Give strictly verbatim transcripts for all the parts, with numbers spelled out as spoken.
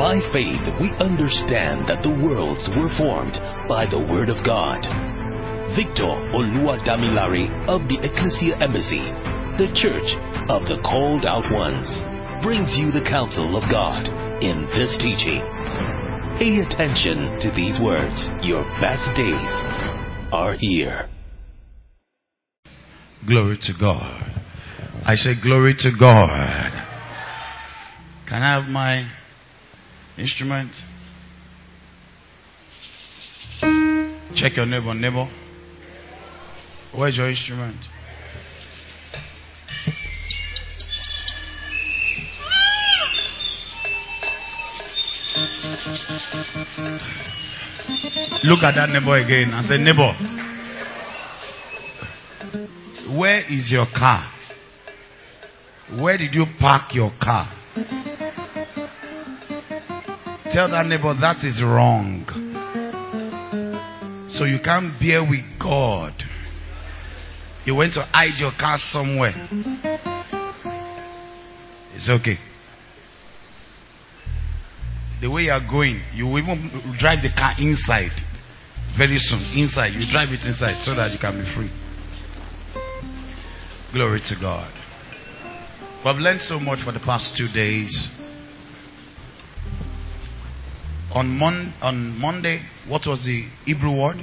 By faith, we understand that the worlds were formed by the Word of God. Victor Oluwadamilare of the Ecclesia Embassy, the Church of the Called Out Ones, brings you the counsel of God in this teaching. Pay attention to these words. Your best days are here. Glory to God. I say glory to God. Can I have my instrument? Check your neighbor, neighbor. Where's your instrument? Look at that neighbor again and say, neighbor, where is your car? Where did you park your car? Tell that neighbor that is wrong. So you can't bear with God. You went to hide your car somewhere. It's okay. The way you are going, you will even drive the car inside. Very soon, inside. You drive it inside so that you can be free. Glory to God. We've learned so much for the past two days. On, Mon- on Monday, what was the Hebrew word?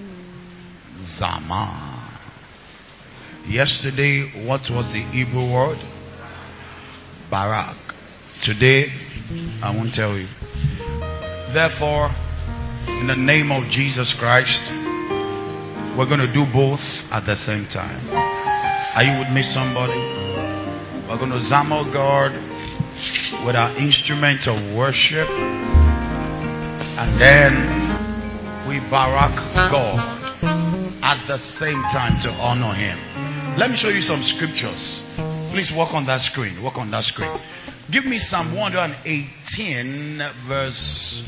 Zama. Yesterday, what was the Hebrew word? Barak. Today, I won't tell you. Therefore, in the name of Jesus Christ, we're going to do both at the same time. Are you with me, somebody? We're going to Zama God with our instrument of worship. And then we Barak God at the same time to honor Him. Let me show you some scriptures. Please walk on that screen. Walk on that screen. Give me Psalm one eighteen, verse,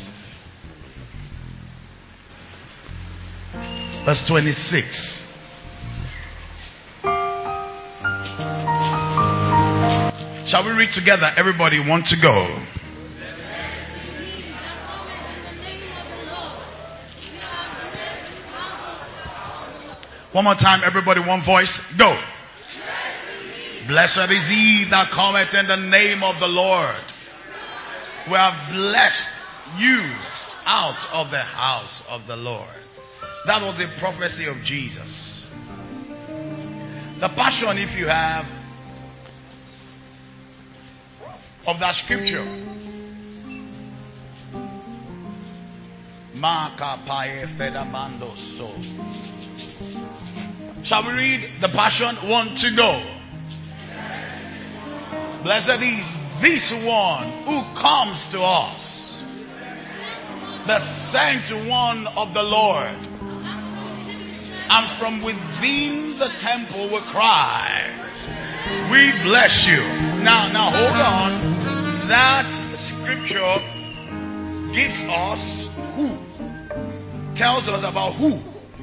verse twenty-six. Shall we read together? Everybody want to go? One more time, everybody, one voice, go. Blessed is he that cometh in the name of the Lord. We have blessed you out of the house of the Lord. That was a prophecy of Jesus. The passion, if you have, of that scripture. Shall we read the passion? One to go. Blessed is this one who comes to us, the sent one of the Lord. And from within the temple will cry, we bless you. Now, now hold on. That scripture gives us who? Tells us about who?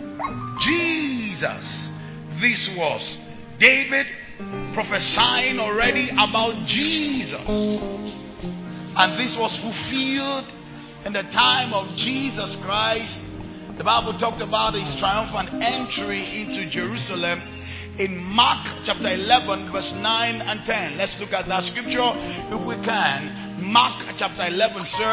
Jesus. This was David prophesying already about Jesus. And this was fulfilled in the time of Jesus Christ. The Bible talked about his triumphant entry into Jerusalem in Mark chapter eleven, verse nine and ten. Let's look at that scripture if we can. Mark chapter eleven, sir.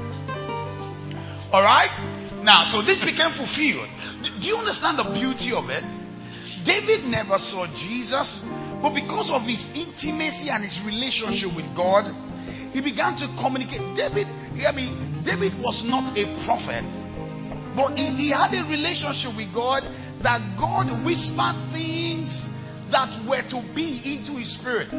Alright? Now, so this became fulfilled. Do you understand the beauty of it? David never saw Jesus, but because of his intimacy and his relationship with God, he began to communicate. David, hear me, David was not a prophet, but he, he had a relationship with God that God whispered things that were to be into his spirit.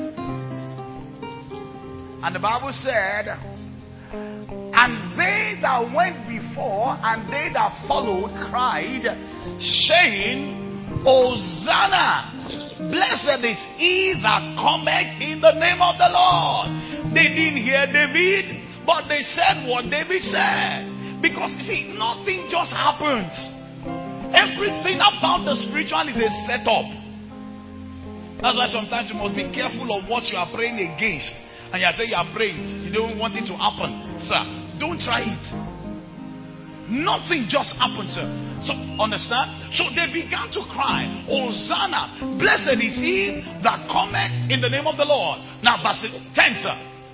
And the Bible said, and they that went before and they that followed cried, saying, Hosanna! Blessed is he that cometh in the name of the Lord. They didn't hear David, but they said what David said. Because you see, nothing just happens. Everything about the spiritual is a setup. That's why sometimes you must be careful of what you are praying against. And you say you are praying, you don't want it to happen. sir. Don't try it. Nothing just happens, sir. So, understand? So they began to cry, Hosanna, blessed is he that cometh in the name of the Lord. Now, verse ten, sir.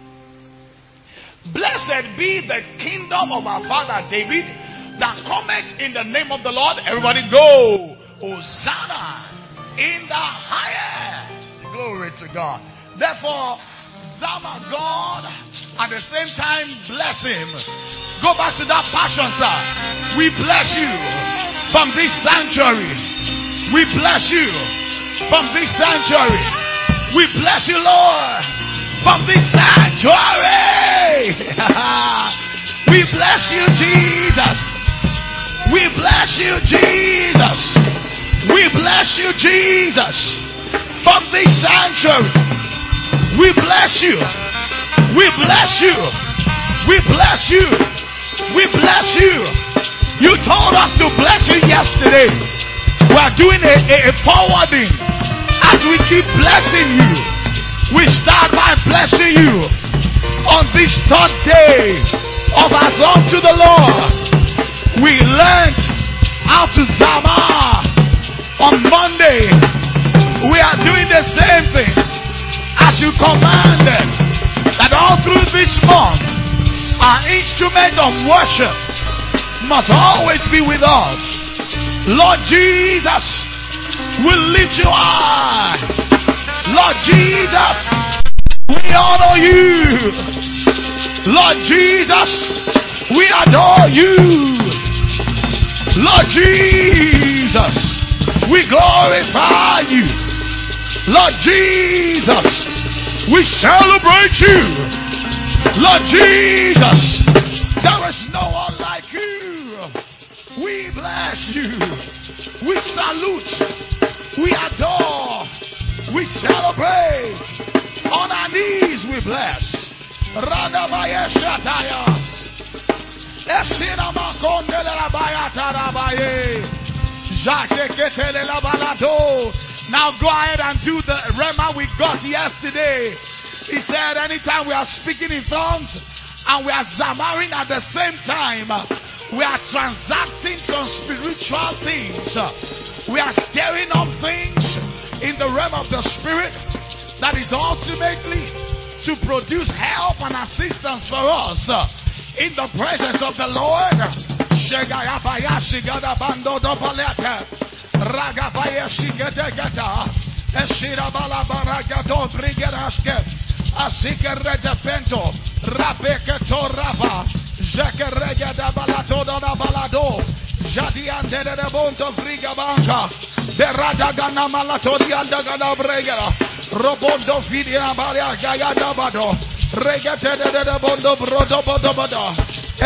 Blessed be the kingdom of our father David that cometh in the name of the Lord. Everybody go. Hosanna in the highest. Glory to God. Therefore, Zama, God, at the same time, bless him. Go back to that passion, sir. We bless you from this sanctuary. We bless you from this sanctuary. We bless you, Lord, from this sanctuary. We bless you, Jesus. We bless you, Jesus. We bless you, Jesus, from this sanctuary. We bless you. We bless you. We bless you. We bless you. You told us to bless you yesterday. We are doing a, a, a forwarding. As we keep blessing you, we start by blessing you on this third day of our song to the Lord. We learned how to Zama on Monday. We are doing the same thing as you commanded, that all through this month our instrument of worship must always be with us. Lord Jesus, we lift you high. Lord Jesus, we honor you. Lord Jesus, we adore you. Lord Jesus, we glorify you. Lord Jesus, we celebrate you. Lord Jesus, there is no one like you. We bless you. We salute. We adore. We celebrate. On our knees we bless. Radabaya Shataya. Esina Makondele Rabaya Tarabaye. Jacques Ketele Labalado. Now go ahead and do the rema we got yesterday. He said anytime we are speaking in tongues and we are zamaring at the same time, we are transacting some spiritual things. We are stirring up things in the realm of the spirit that is ultimately to produce help and assistance for us in the presence of the Lord. Ragabaya Shigadagata, Eshira Balabaragado Brigaraske, Asikareta Pento, Rabekato Rava, Jacarega da Balato da Balado, Jadiante de Bonto Frigabanca, Berada Gana Malatoria da Gana Bregara, Robondo Fidia Baria Gayada Bado, Regate de Bondo Brodo Bodobodo,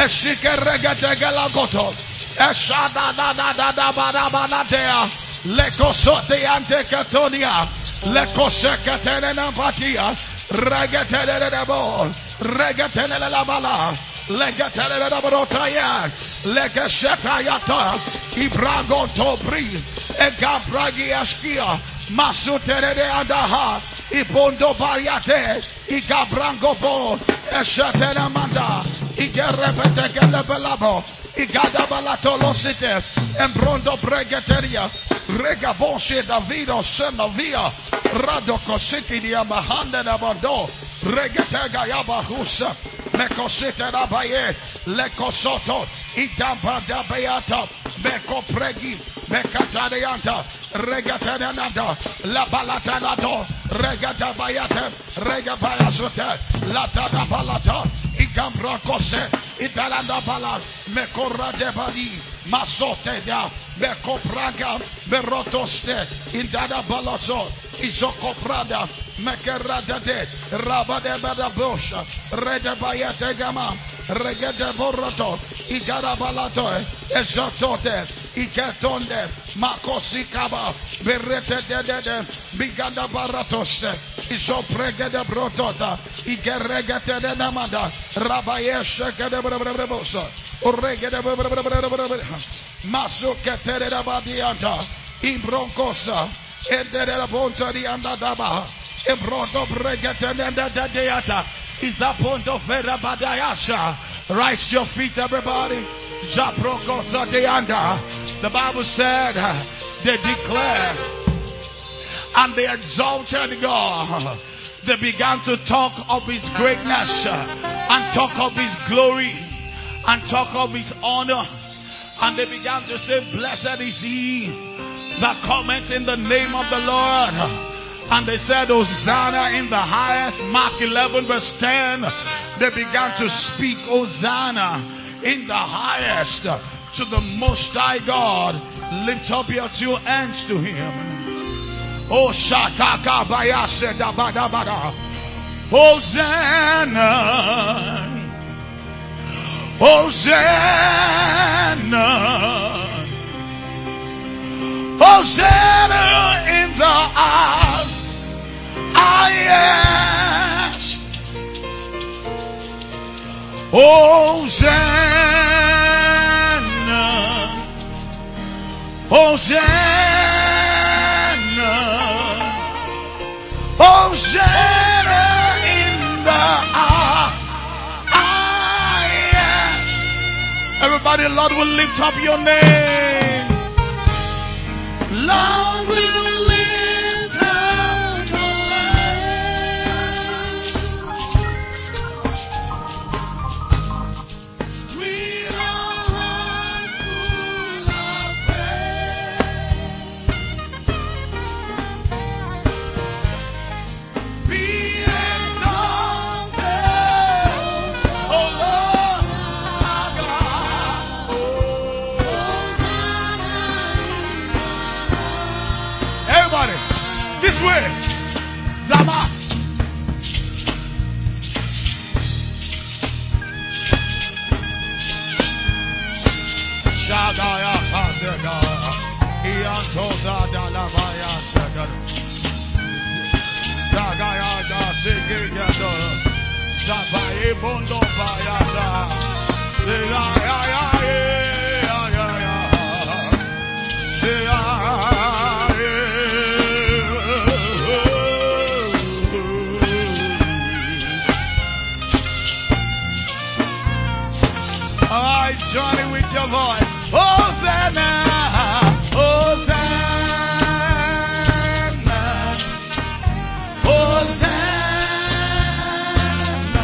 Eshikarega Galagoto. Eshada da da da da ba da ba da dea. Lekosote ante katonia. Lekosekatene nampatia. Regatene de bo. Regatene la bala. Legatene de brotaya. Lekashatayata. Ibrago tobri. Egabragi askia. Masutere de adaha. Ibondo bariate. Igabrango bo. Eshatene manda. Igerepete gelebelabo. Igada balatolo site, embrondo bregateria, rega boshe Davido senovia, rado cositi di amahanda da bando, regatega yabahusa, mecosite da baye, lecosoto, idamba da beata, meco pregi, mecatarianta, regatananda, la balatanado, regata bayate, regabayasote, lata da balata, igambra cose, italanda bala, mecora de bali, masote da, mecopraga, merotoste, indada balazo, isocoprada, mecerada de, rabade badabosha, rede bayate gama, regede boroto, igara balato, esotote, iketonde, makosikaba, berete de de de, biganda baratoste, isoprege de brotota, igeregete de namada, rabayeshe de brebosa, orege de brebosa, maso ketere de badianta, imbroncosa, endere la ponta di andadaba, embroto bregete de deata, isaponto vera badayasha, Rise to your feet, everybody. The Bible said they declared and they exalted God. They began to talk of His greatness and talk of His glory and talk of His honor. And they began to say, blessed is He that cometh in the name of the Lord. And they said, Hosanna in the highest. Mark eleven verse ten. They began to speak Hosanna in the highest to the Most High God. Lift up your two hands to Him. Oh, Shakaka Bayase Dabada Bada. Hosanna. Hosanna. Hosanna in the highest. Hosanna. Hosanna. Hosanna in the highest. Everybody, Lord will lift up your name. Lord will lift up your name. With our hearts full of praise. Be exalted, O Lord, our God. Everybody, this way. Zama. Shagaya Kasega. Iantoza Dalavaya Segan. Zagaya da Sigigado. Zabaye Bondo Bayata. Zagaya ya ya ya ya. Alright, join in with your voice. Hosanna, Hosanna, Hosanna,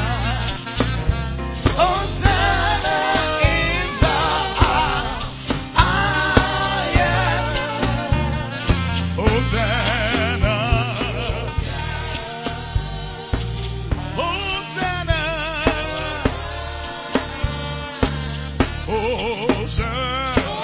Hosanna in the highest. Hosanna, Hosanna. Hosanna.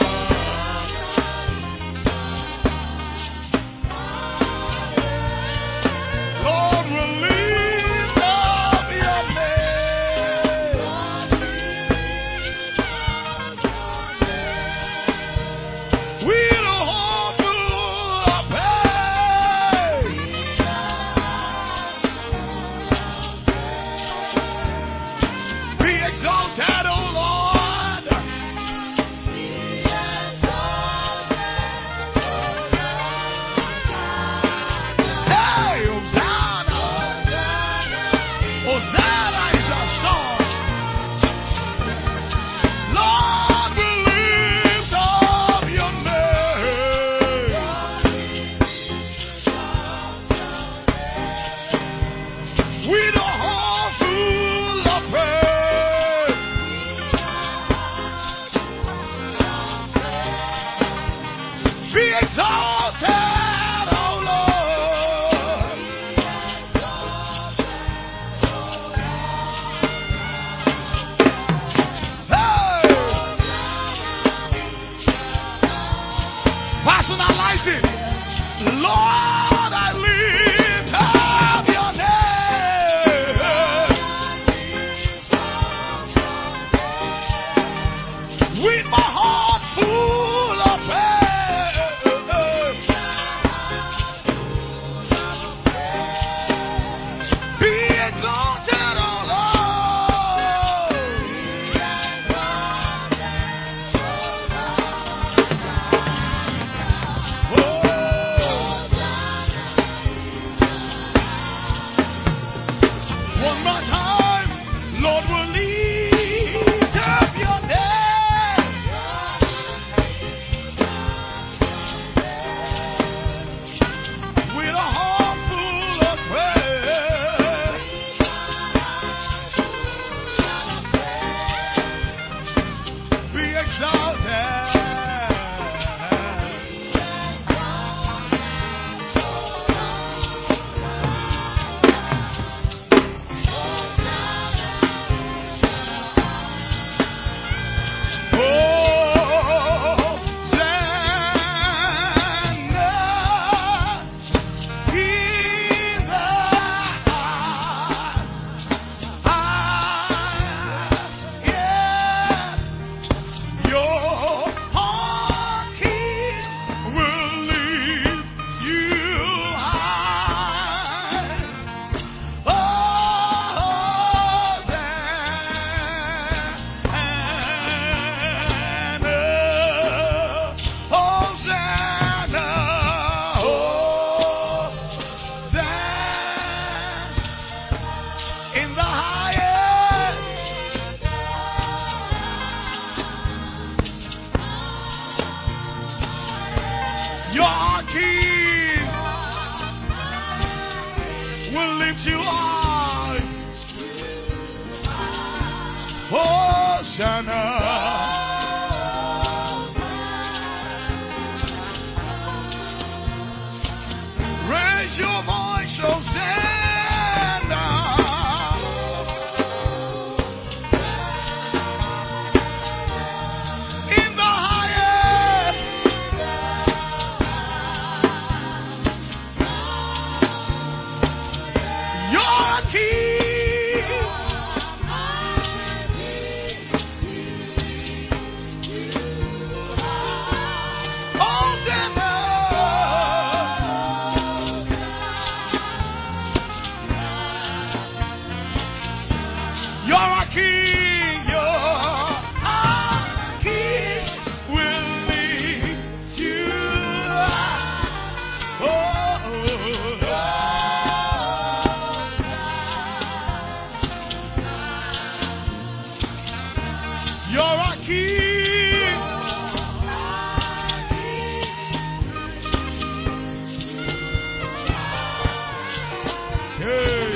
Raise your voice, Hosanna. In the highest. You're a king. Hosanna. You're a king, you're a king, will lead you. Oh, you're a king. Hey.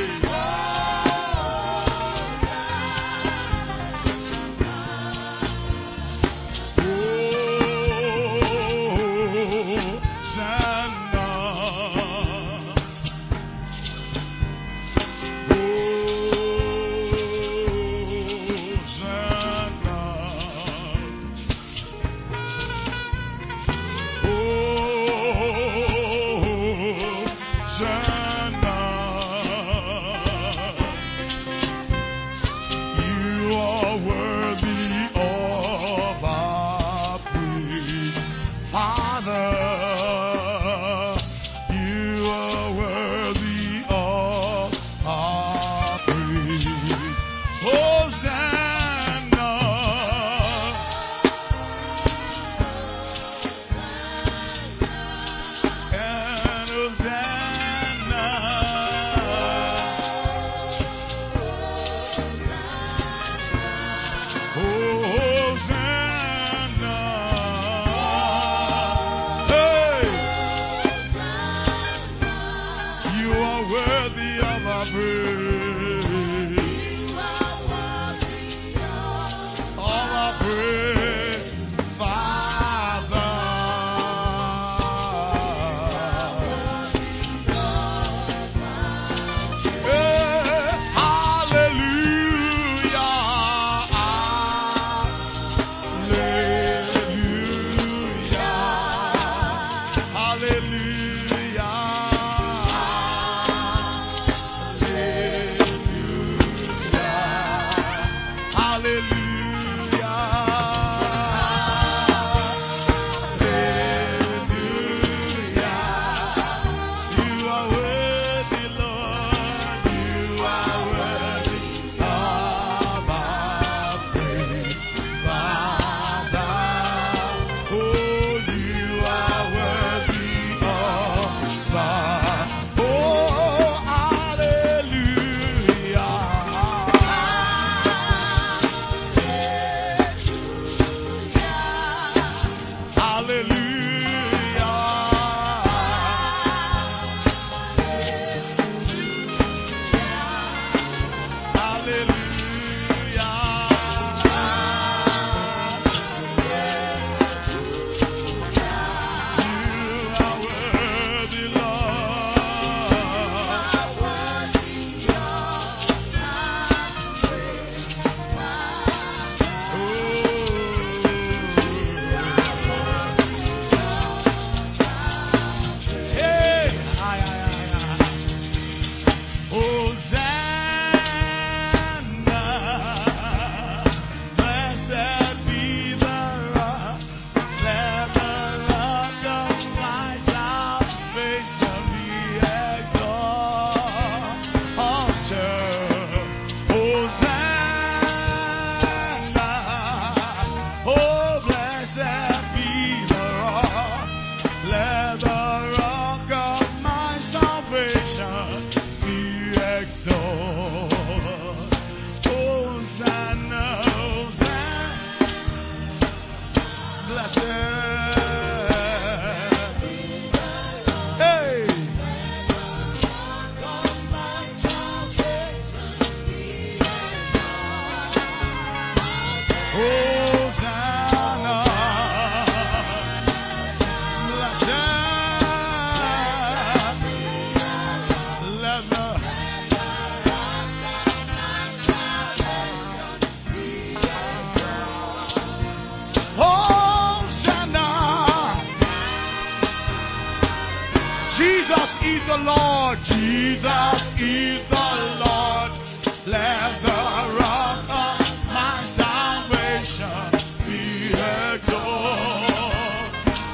Jesus is the Lord. Let the rock of my salvation be exalted.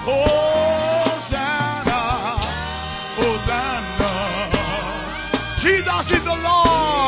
Hosanna, Hosanna. Jesus is the Lord.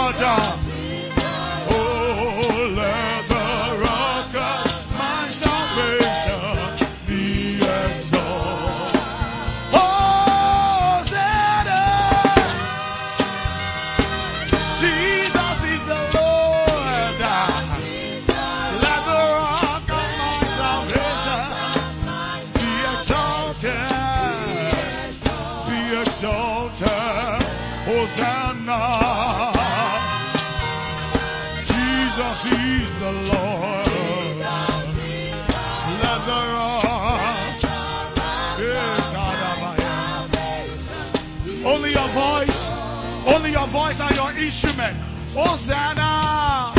Voice and your instrument. Hosanna.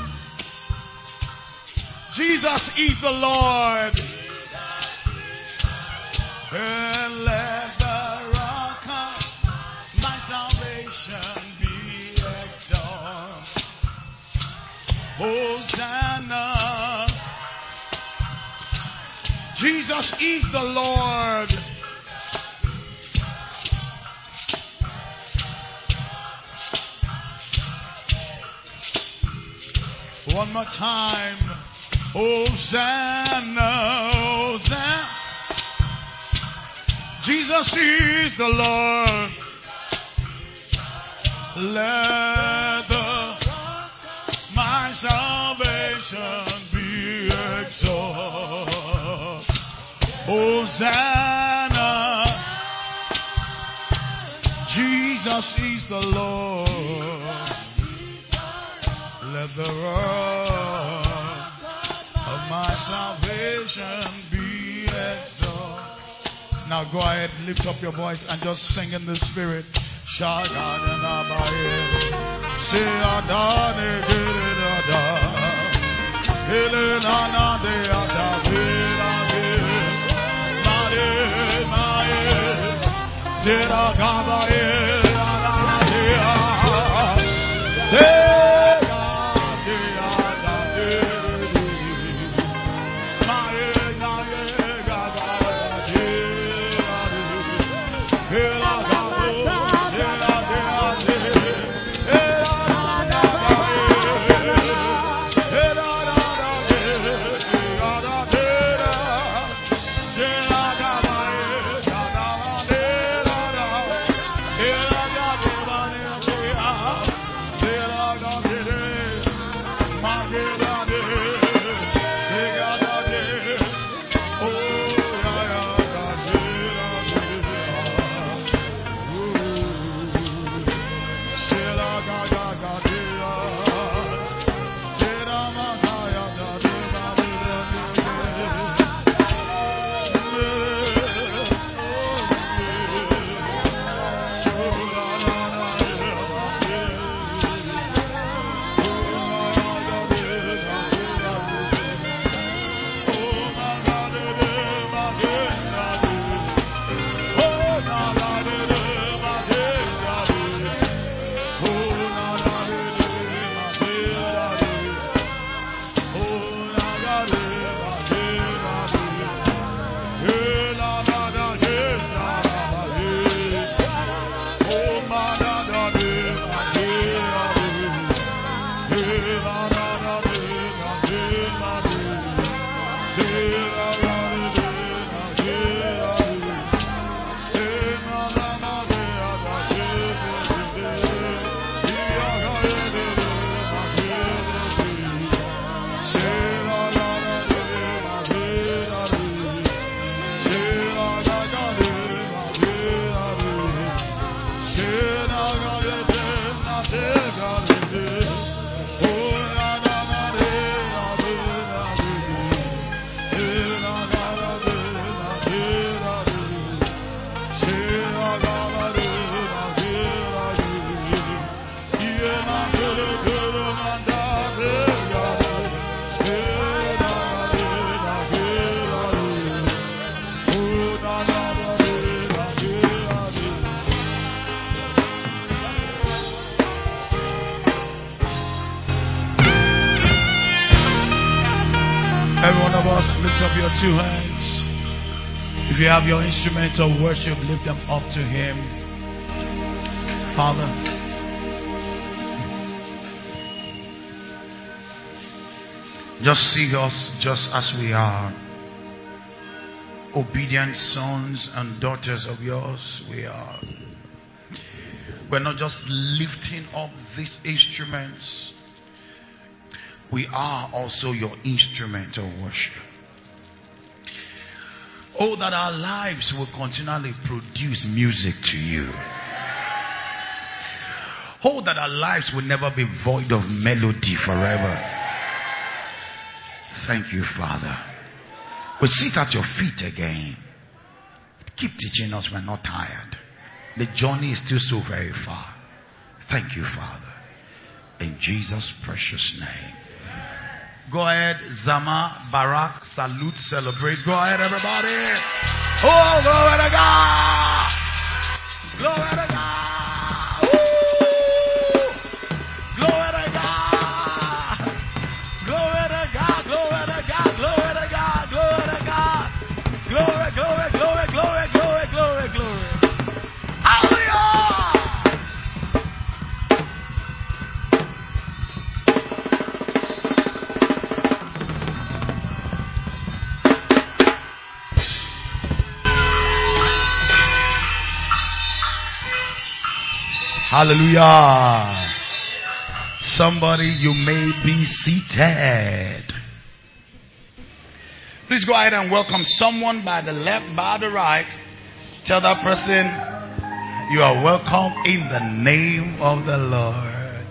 Jesus is the Lord. And let the rock of my salvation be exalted. Hosanna. Jesus is the Lord. One more time. Hosanna, Hosanna. Jesus is the Lord. Let the, my salvation be exalted. Hosanna. Jesus is the Lord. Let the rock of my salvation be exalted. Now go ahead, lift up your voice and just sing in the spirit. Every one of us, lift up your two hands. If you have your instruments of worship, lift them up to Him. Father, just see us just as we are. Obedient sons and daughters of yours, we are. We're not just lifting up these instruments. We are also your instrument of worship. Oh, that our lives will continually produce music to you. Oh, that our lives will never be void of melody forever. Thank you, Father. We sit at your feet again. Keep teaching us. We're not tired. The journey is still so very far. Thank you, Father. In Jesus' precious name. Go ahead, Zama, Barak, salute, celebrate. Go ahead, everybody. Oh, glory to God. Glory to God. Woo. Glory to God. Glory to God. Glory to God. Glory to God. Glory to God. Glory, glory, glory, glory, glory, glory, glory. Hallelujah. Hallelujah. Somebody, you may be seated. Please go ahead and welcome someone by the left, by the right. Tell that person, you are welcome in the name of the Lord.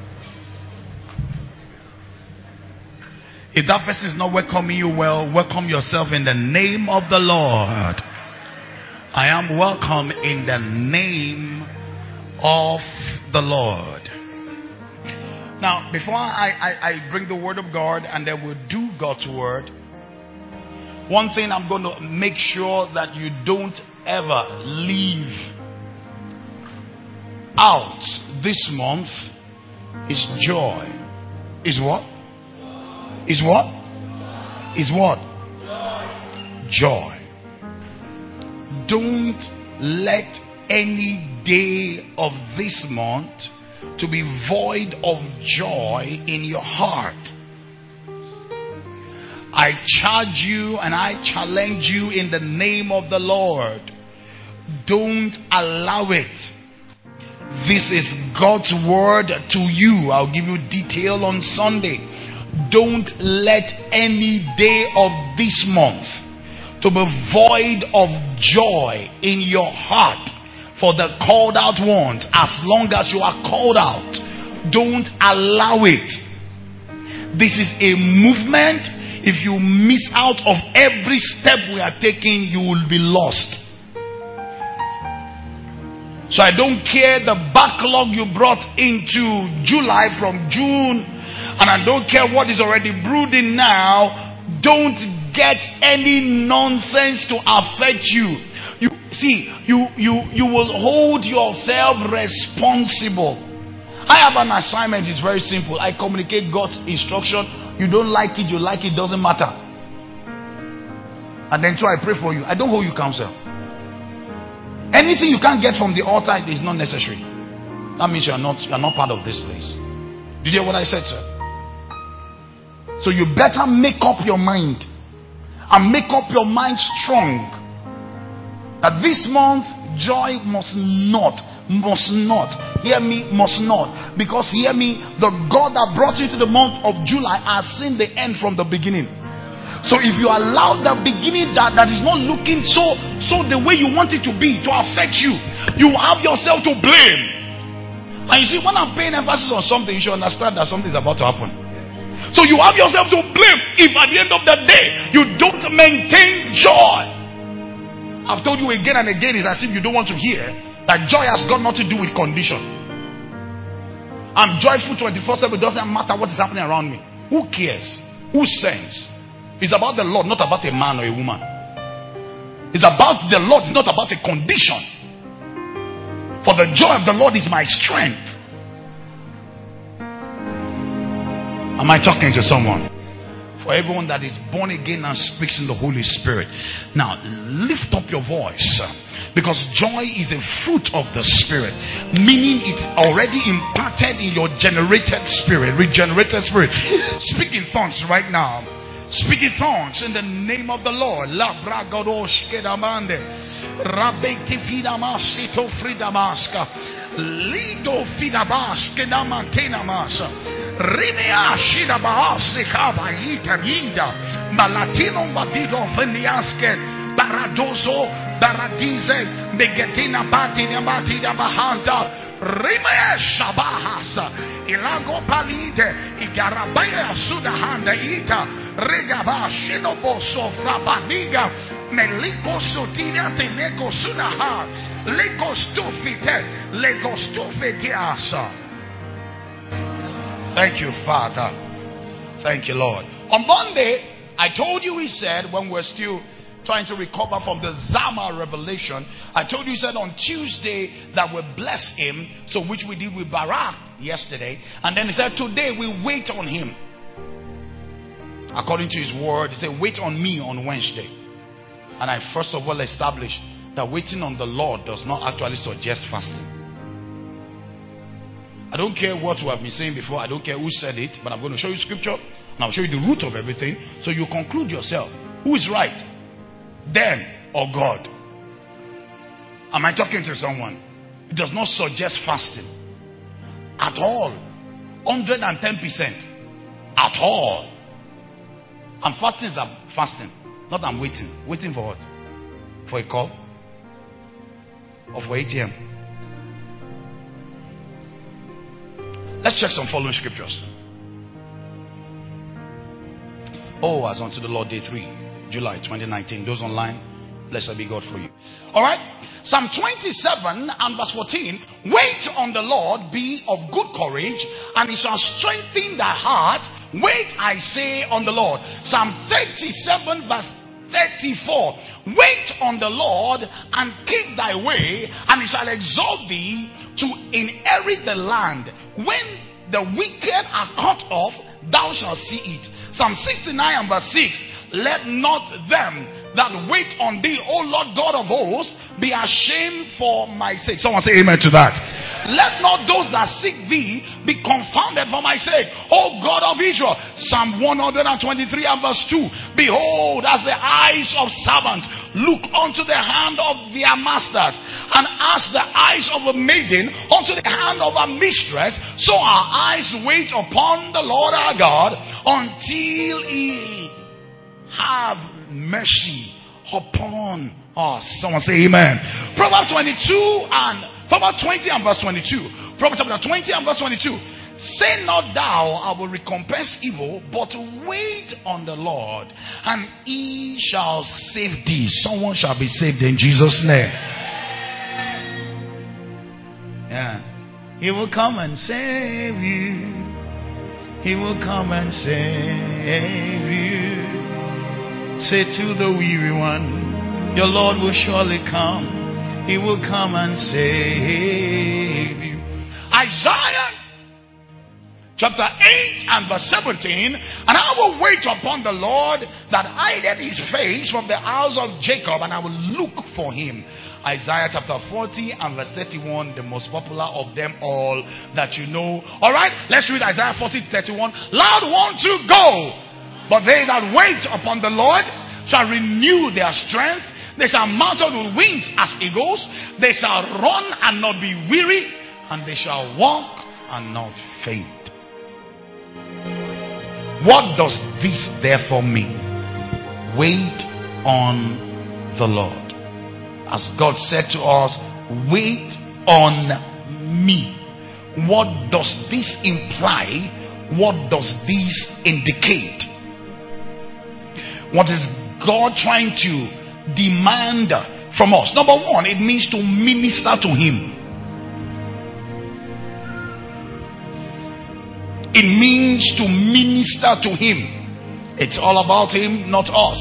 If that person is not welcoming you well, welcome yourself in the name of the Lord. I am welcome in the name of the Lord. Now, before I, I, I bring the word of God and then we'll do God's word, one thing I'm going to make sure that you don't ever leave out this month is joy. Is what? Is what? Is what? Joy. Don't let any day of this month to be void of joy in your heart. I charge you and I challenge you in the name of the Lord. Don't allow it. This is God's word to you. I'll give you detail on Sunday. Don't let any day of this month to be void of joy in your heart. For the called out ones, as long as you are called out, don't allow it. This is a movement. If you miss out of every step we are taking, you will be lost. So I don't care the backlog you brought into July from June, and I don't care what is already brooding now. Don't get any nonsense to affect you. You see, you you you will hold yourself responsible. I have an assignment. It's very simple. I communicate God's instruction. You don't like it, you like it, doesn't matter. And then so I pray for you. I don't hold you counsel. Anything you can't get from the altar is not necessary. That means you are not you are not part of this place. Did you hear what I said, sir? So you better make up your mind and make up your mind strong. That this month, joy must not, must not, hear me, must not. Because hear me, the God that brought you to the month of July has seen the end from the beginning. So if you allow the beginning that, that is not looking so, so the way you want it to be, to affect you, you have yourself to blame. And you see, when I'm paying emphasis on something, you should understand that something is about to happen. So you have yourself to blame if at the end of the day, you don't maintain joy. I've told you again and again, it's as if you don't want to hear that joy has got nothing to do with condition. I'm joyful twenty-four seven. It doesn't matter what is happening around me. Who cares? Who sends? It's about the Lord, not about a man or a woman. It's about the Lord, not about a condition. For the joy of the Lord is my strength. Am I talking to someone? For everyone that is born again and speaks in the Holy Spirit. Now, lift up your voice. Because joy is a fruit of the Spirit. Meaning it's already imparted in your generated spirit. Regenerated spirit. Speak in tongues right now. Speak in tongues in the name of the Lord. La bragadosh kedamande. Rabeti fidamasito fridamaska. Lido fidabash kedamantena masa. Rimea shida bahasi kaba iterida malatino batido feniaske baradozo baradize begetina batina batida bahanta rimea shabahasa ilago palide igarabaya sudahanda ita regaba shinobo sofrabaniga meliko sotiria teneko sunaha legostufite legostufetiasa. Thank you, Father. Thank you, Lord. On Monday, I told you, he said, when we're still trying to recover from the Zama revelation, I told you, he said on Tuesday that we bless him, so which we did with Barak yesterday. And then he said, today we wait on him. According to his word, he said, wait on me on Wednesday. And I first of all established that waiting on the Lord does not actually suggest fasting. I don't care what we have been saying before. I don't care who said it. But I'm going to show you scripture. And I'll show you the root of everything. So you conclude yourself. Who is right? Them or God? Am I talking to someone? It does not suggest fasting. At all. one hundred ten percent. At all. And fasting is fasting. Not I'm waiting. Waiting for what? For a call? Or for A T M? Let's check some following scriptures. Oh, as unto the Lord, day three, July twenty nineteen. Those online, blessed be God for you. Alright. Psalm twenty-seven and verse fourteen. Wait on the Lord, be of good courage, and he shall strengthen thy heart. Wait, I say, on the Lord. Psalm thirty-seven verse thirty-four. Wait on the Lord and keep thy way, and he shall exalt thee to inherit the land. When the wicked are cut off, thou shalt see it. Psalm sixty-nine and verse six. Let not them that wait on thee, O Lord God of hosts, be ashamed for my sake. Someone say amen to that. Let not those that seek thee be confounded for my sake, O God of Israel. Psalm one twenty-three and verse two. Behold, as the eyes of servants look unto the hand of their masters, and as the eyes of a maiden unto the hand of a mistress, so our eyes wait upon the Lord our God until he have mercy upon us. Someone say amen. Proverbs twenty-two and Proverbs twenty and verse twenty-two. Proverbs chapter twenty and verse twenty-two. Say not thou, I will recompense evil, but wait on the Lord, and he shall save thee. Someone shall be saved in Jesus' name. Yeah. He will come and save you. He will come and save you. Say to the weary one, your Lord will surely come. He will come and save you. Isaiah chapter eight and verse seventeen. And I will wait upon the Lord that hideth his face from the house of Jacob, and I will look for him. Isaiah chapter forty and verse thirty-one, the most popular of them all that you know. Alright, let's read Isaiah forty, thirty-one. Loud won't you go? But they that wait upon the Lord shall renew their strength. They shall mount up with wings as eagles. They shall run and not be weary, and they shall walk and not faint. What does this therefore mean? Wait on the Lord. As God said to us, wait on me. What does this imply? What does this indicate? What is God trying to demand from us? Number one, it means to minister to him. It means to minister to him. It's all about him, not us.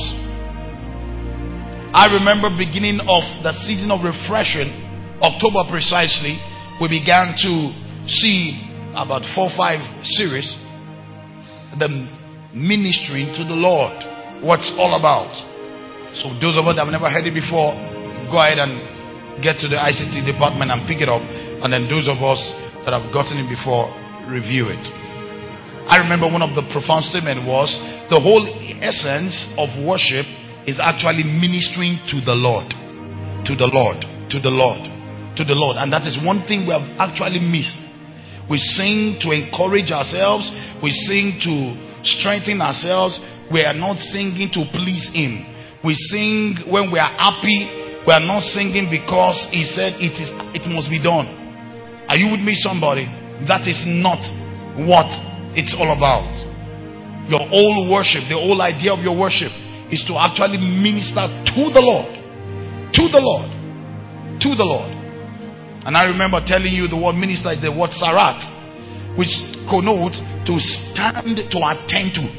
I remember beginning of the season of refreshing, October precisely, we began to see about four or five series. The Ministering to the Lord. What's all about. So those of us that have never heard it before, go ahead and get to the I C T department and pick it up. And then those of us that have gotten it before, review it. I remember one of the profound statements was, the whole essence of worship is actually ministering to the Lord. To the Lord. To the Lord. To the Lord. And that is one thing we have actually missed. We sing to encourage ourselves. We sing to strengthen ourselves. We are not singing to please Him. We sing when we are happy. We are not singing because He said it is. It must be done. Are you with me, somebody? That is not what it's all about. Your whole worship, the whole idea of your worship is to actually minister to the Lord. To the Lord. To the Lord. And I remember telling you the word minister is the word sarat, which connotes to stand, to attend to.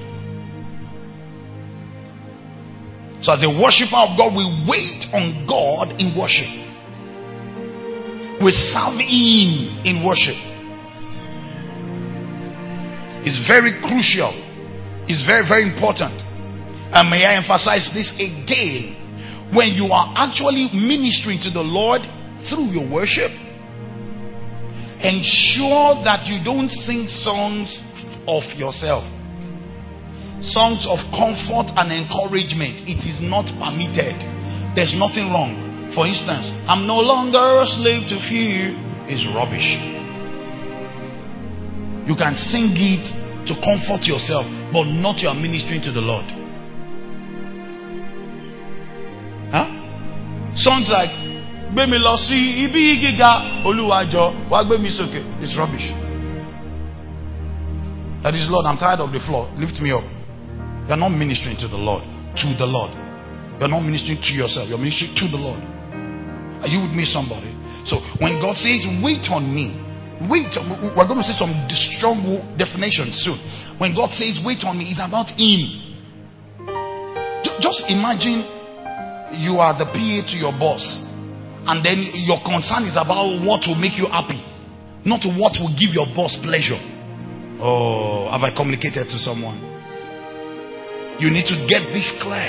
So as a worshiper of God, we wait on God in worship. We serve Him in worship. It's very crucial. It's very, very important. And may I emphasize this again. When you are actually ministering to the Lord through your worship, ensure that you don't sing songs of yourself. Songs of comfort and encouragement. It is not permitted. There's nothing wrong. For instance, I'm no longer a slave to fear is rubbish. You can sing it to comfort yourself, but not you are ministering to the Lord. Huh? Songs like it's rubbish. That is, Lord, I'm tired of the floor. Lift me up. You're not ministering to the Lord. To the Lord. You're not ministering to yourself. You're ministering to the Lord. Are you with me, somebody? So when God says, wait on me. Wait. We're going to see some strong definitions soon. When God says, wait on me, it's about Him. Just imagine you are the P A to your boss. And then your concern is about what will make you happy, not what will give your boss pleasure. Oh, have I communicated to someone? You need to get this clear.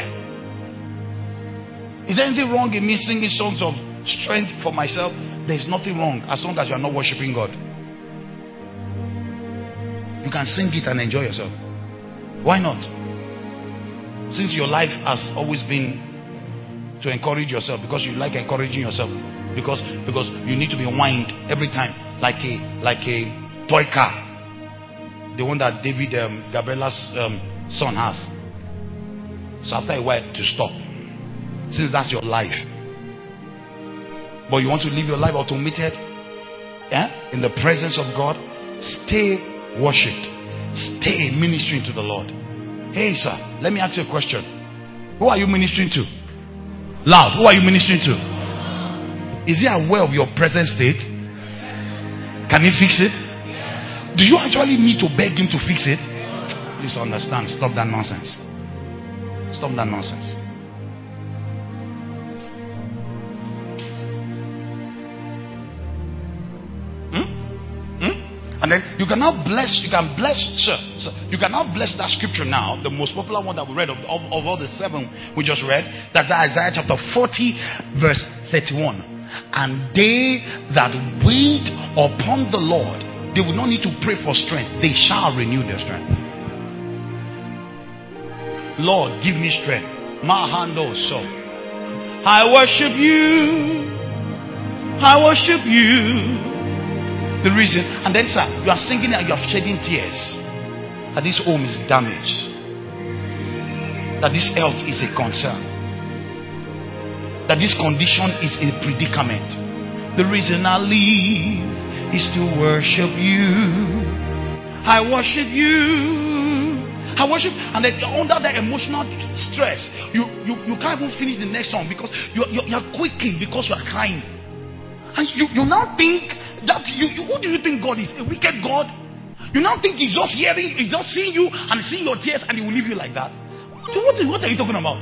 Is there anything wrong in me singing songs of strength for myself? There's nothing wrong as long as you are not worshiping God. You can sing it and enjoy yourself. Why not? Since your life has always been to encourage yourself, because you like encouraging yourself, because because you need to be whined every time, like a like a toy car, the one that David um, Gabriella's um, son has. So after a while to stop, since that's your life. But you want to live your life automated, yeah, in the presence of God. Stay worshipped, stay ministering to the Lord. Hey sir, let me ask you a question. Who are you ministering to? Loud. Who are you ministering to? Is he aware of your present state? Can he fix it? Do you actually need to beg him to fix it? Please understand. Stop that nonsense. Stop that nonsense. Hmm? Hmm? And then you can now bless, you can bless, sir, sir, you can now bless that scripture now, the most popular one that we read of, of, of all the seven we just read. That's Isaiah chapter forty, verse thirty-one. And they that wait upon the Lord, they will not need to pray for strength. They shall renew their strength. Lord, give me strength. My hand also. I worship you. I worship you. The reason, and then sir, you are singing and you are shedding tears that this home is damaged, that this health is a concern, that this condition is a predicament. The reason I live is to worship you. I worship you. I worship, and then under that emotional stress, you you, you can't even finish the next song because you you are quaking because you are crying, and you, you now think that you, you who do you think God is? A wicked God? You now think He's just hearing, He's just seeing you and seeing your tears, and He will leave you like that? What, what are you talking about?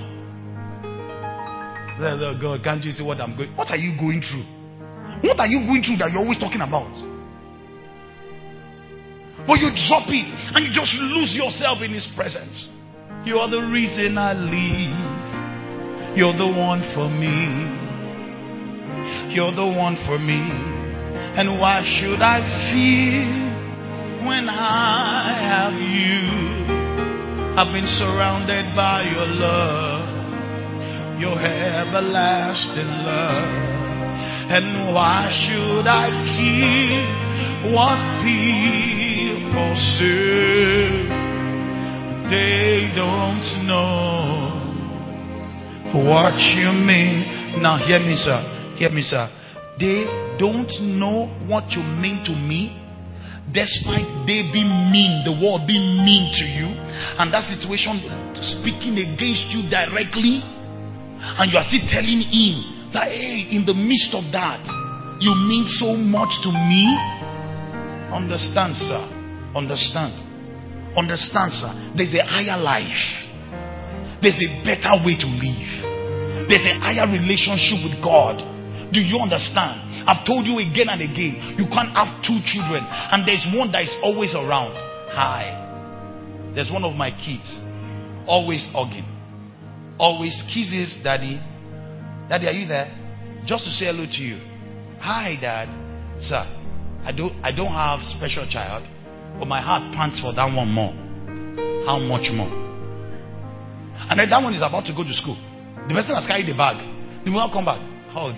God, can't you see what I'm going? What are you going through? What are you going through that you're always talking about? But you drop it and you just lose yourself in His presence. You are the reason I live. You're the one for me. You're the one for me. And why should I fear when I have you? I've been surrounded by your love, your everlasting love. And why should I keep what people say? They don't know what you mean. Now hear me, sir. Hear me, sir. They don't know what you mean to me, despite they be mean, the world be mean to you, and that situation speaking against you directly, and you are still telling him that, hey, in the midst of that, you mean so much to me. Understand, sir. Understand. Understand, sir. There's a higher life. There's a better way to live. There's a higher relationship with God. Do you understand? I've told you again and again, you can't have two children and there's one that is always around. Hi. There's one of my kids, always hugging, always kisses daddy. Daddy, are you there? Just to say hello to you. Hi, Dad. Sir, I don't I don't have special child, but my heart pants for that one more. How much more? And then that one is about to go to school. The person has carried the bag. He will not come back. Hug.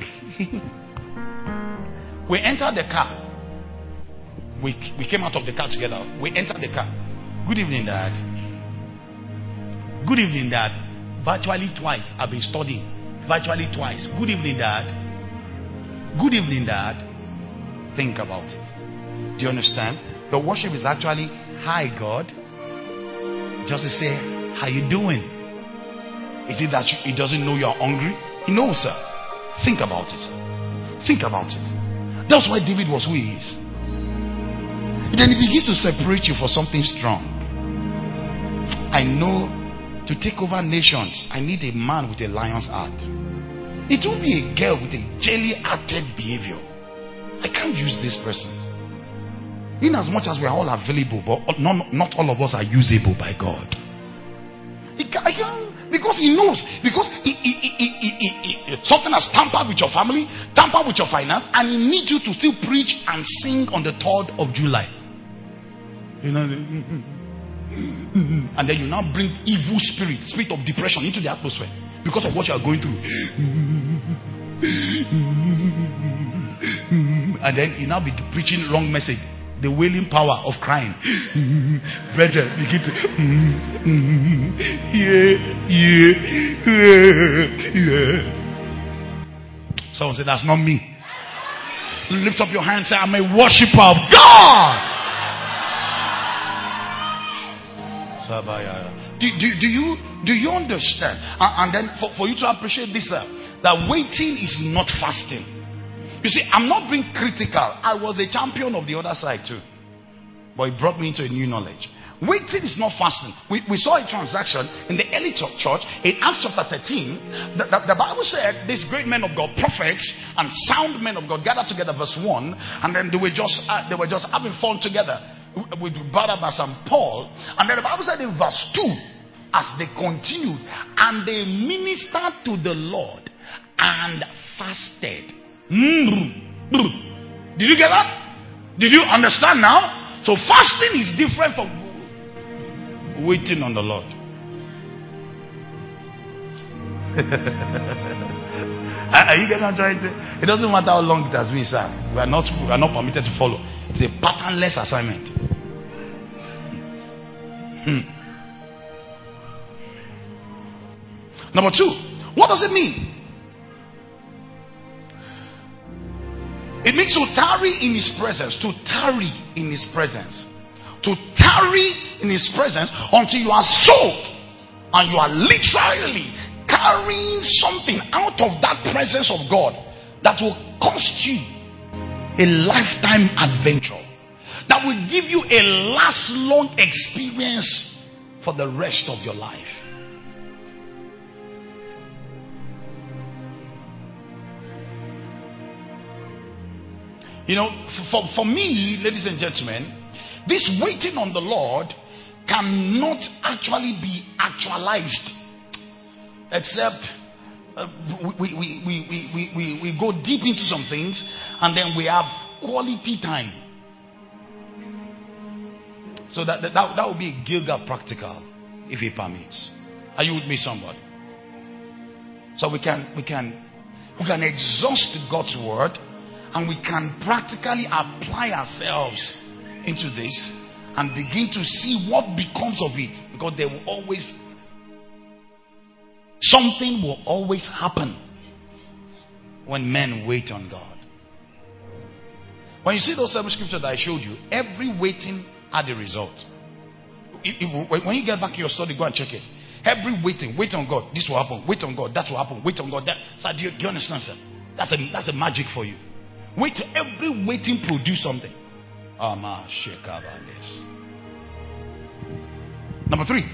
We entered the car. We, we came out of the car together. We entered the car. Good evening, Dad. Good evening, Dad. Virtually twice I've been studying. Virtually twice. Good evening, Dad. Good evening, Dad. Think about it. Do you understand? Your worship is actually, hi, God. Just to say, how you doing? Is it that you, he doesn't know you're hungry? He knows, sir. Think about it, sir. Think about it. That's why David was who he is. And then he begins to separate you for something strong. I know to take over nations, I need a man with a lion's heart. It won't be a girl with a jelly-hearted behavior. I can't use this person. In as much as we are all available, but not, not all of us are usable by God. He can, he can, because he knows, because he, he, he, he, he, he, something has tampered with your family, tampered with your finance, and he needs you to still preach and sing on the third of July. You know, and then you now bring evil spirit, spirit of depression into the atmosphere because of what you are going through. And then you now be preaching wrong message. The wailing power of crying. Brethren, begin to yeah, yeah, yeah. Someone said, that's not me. Lift up your hand and say, I'm a worshiper of God. Do, do, do you do you understand? And, and then for, for you to appreciate this, uh, that waiting is not fasting. You see, I'm not being critical. I was a champion of the other side too. But it brought me into a new knowledge. Waiting is not fasting. We, we saw a transaction in the early church in Acts chapter thirteen. The, the, the Bible said these great men of God, prophets and sound men of God gathered together, verse one, and then they were just uh, they were just having fun together with Barnabas and Paul. And then the Bible said in verse two, as they continued, and they ministered to the Lord and fasted. Mm. Did you get that? Did you understand now? So fasting is different from waiting on the Lord. Are you getting what I'm trying to say? It doesn't matter how long it has been, sir. We are not we are not permitted to follow. It's a patternless assignment. Hmm. Number two, what does it mean? It means to tarry in his presence. To tarry in his presence. To tarry in his presence until you are sold and you are literally carrying something out of that presence of God that will cost you a lifetime adventure, that will give you a last long experience for the rest of your life. You know, for, for me, ladies and gentlemen, This waiting on the Lord cannot actually be actualized except uh, we, we, we, we, we, we, we go deep into some things and then we have quality time. So that, that, that will be a Gilgal practical if he permits. Are you with me, somebody? So we can we can we can exhaust God's word and we can practically apply ourselves into this and begin to see what becomes of it, because there will always something will always happen when men wait on God. When you see those seven scriptures that I showed you, every waiting had a result. It, it, when you get back to your study, go and check it. Every waiting, wait on God, this will happen. Wait on God, that will happen. Wait on God, that. Sir, do you, do you understand, sir? That's a that's a magic for you. Wait, every waiting produce something. Number three.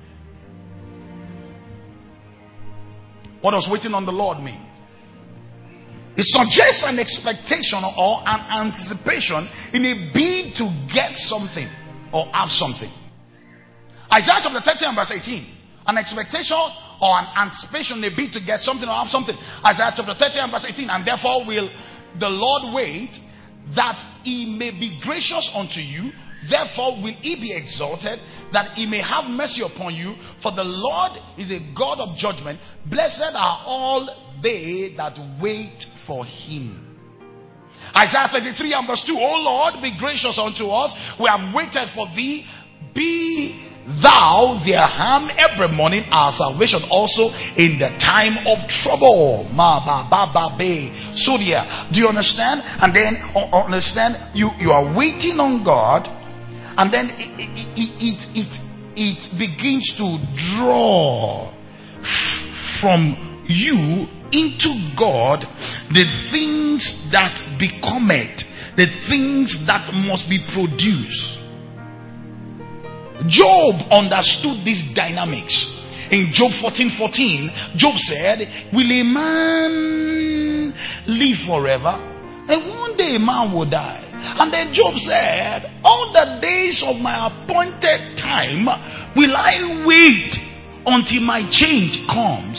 What does waiting on the Lord mean? It suggests an expectation or an anticipation in a bid to get something or have something. Isaiah chapter thirty and verse eighteen. An expectation or an anticipation in a bid to get something or have something. Isaiah chapter thirty and verse eighteen. And therefore will the Lord wait that he may be gracious unto you. Therefore will he be exalted, that he may have mercy upon you. For the Lord is a God of judgment. Blessed are all they that wait for him. Isaiah thirty-three and verse two. O Lord, be gracious unto us. We have waited for thee. Be thou their harm every morning, our salvation also in the time of trouble. Ma ba ba ba be. So yeah, do you understand? And then uh, understand you you are waiting on God, and then it it it it, it begins to draw from you into God the things that become it, the things that must be produced. Job understood these dynamics. In Job fourteen fourteen, Job said, will a man live forever? And one day a man will die. And then Job said, all the days of my appointed time will I wait until my change comes.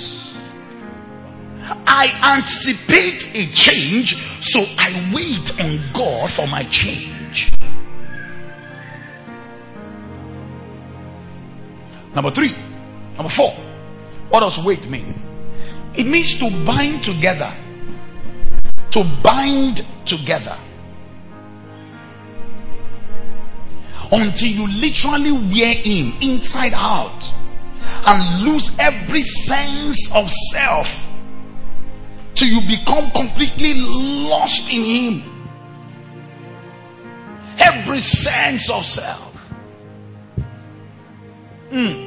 I anticipate a change, so I wait on God for my change. Number three. Number four. What does wait mean? It means to bind together. To bind together. Until you literally wear him inside out and lose every sense of self, till you become completely lost in him. Every sense of self. Mm.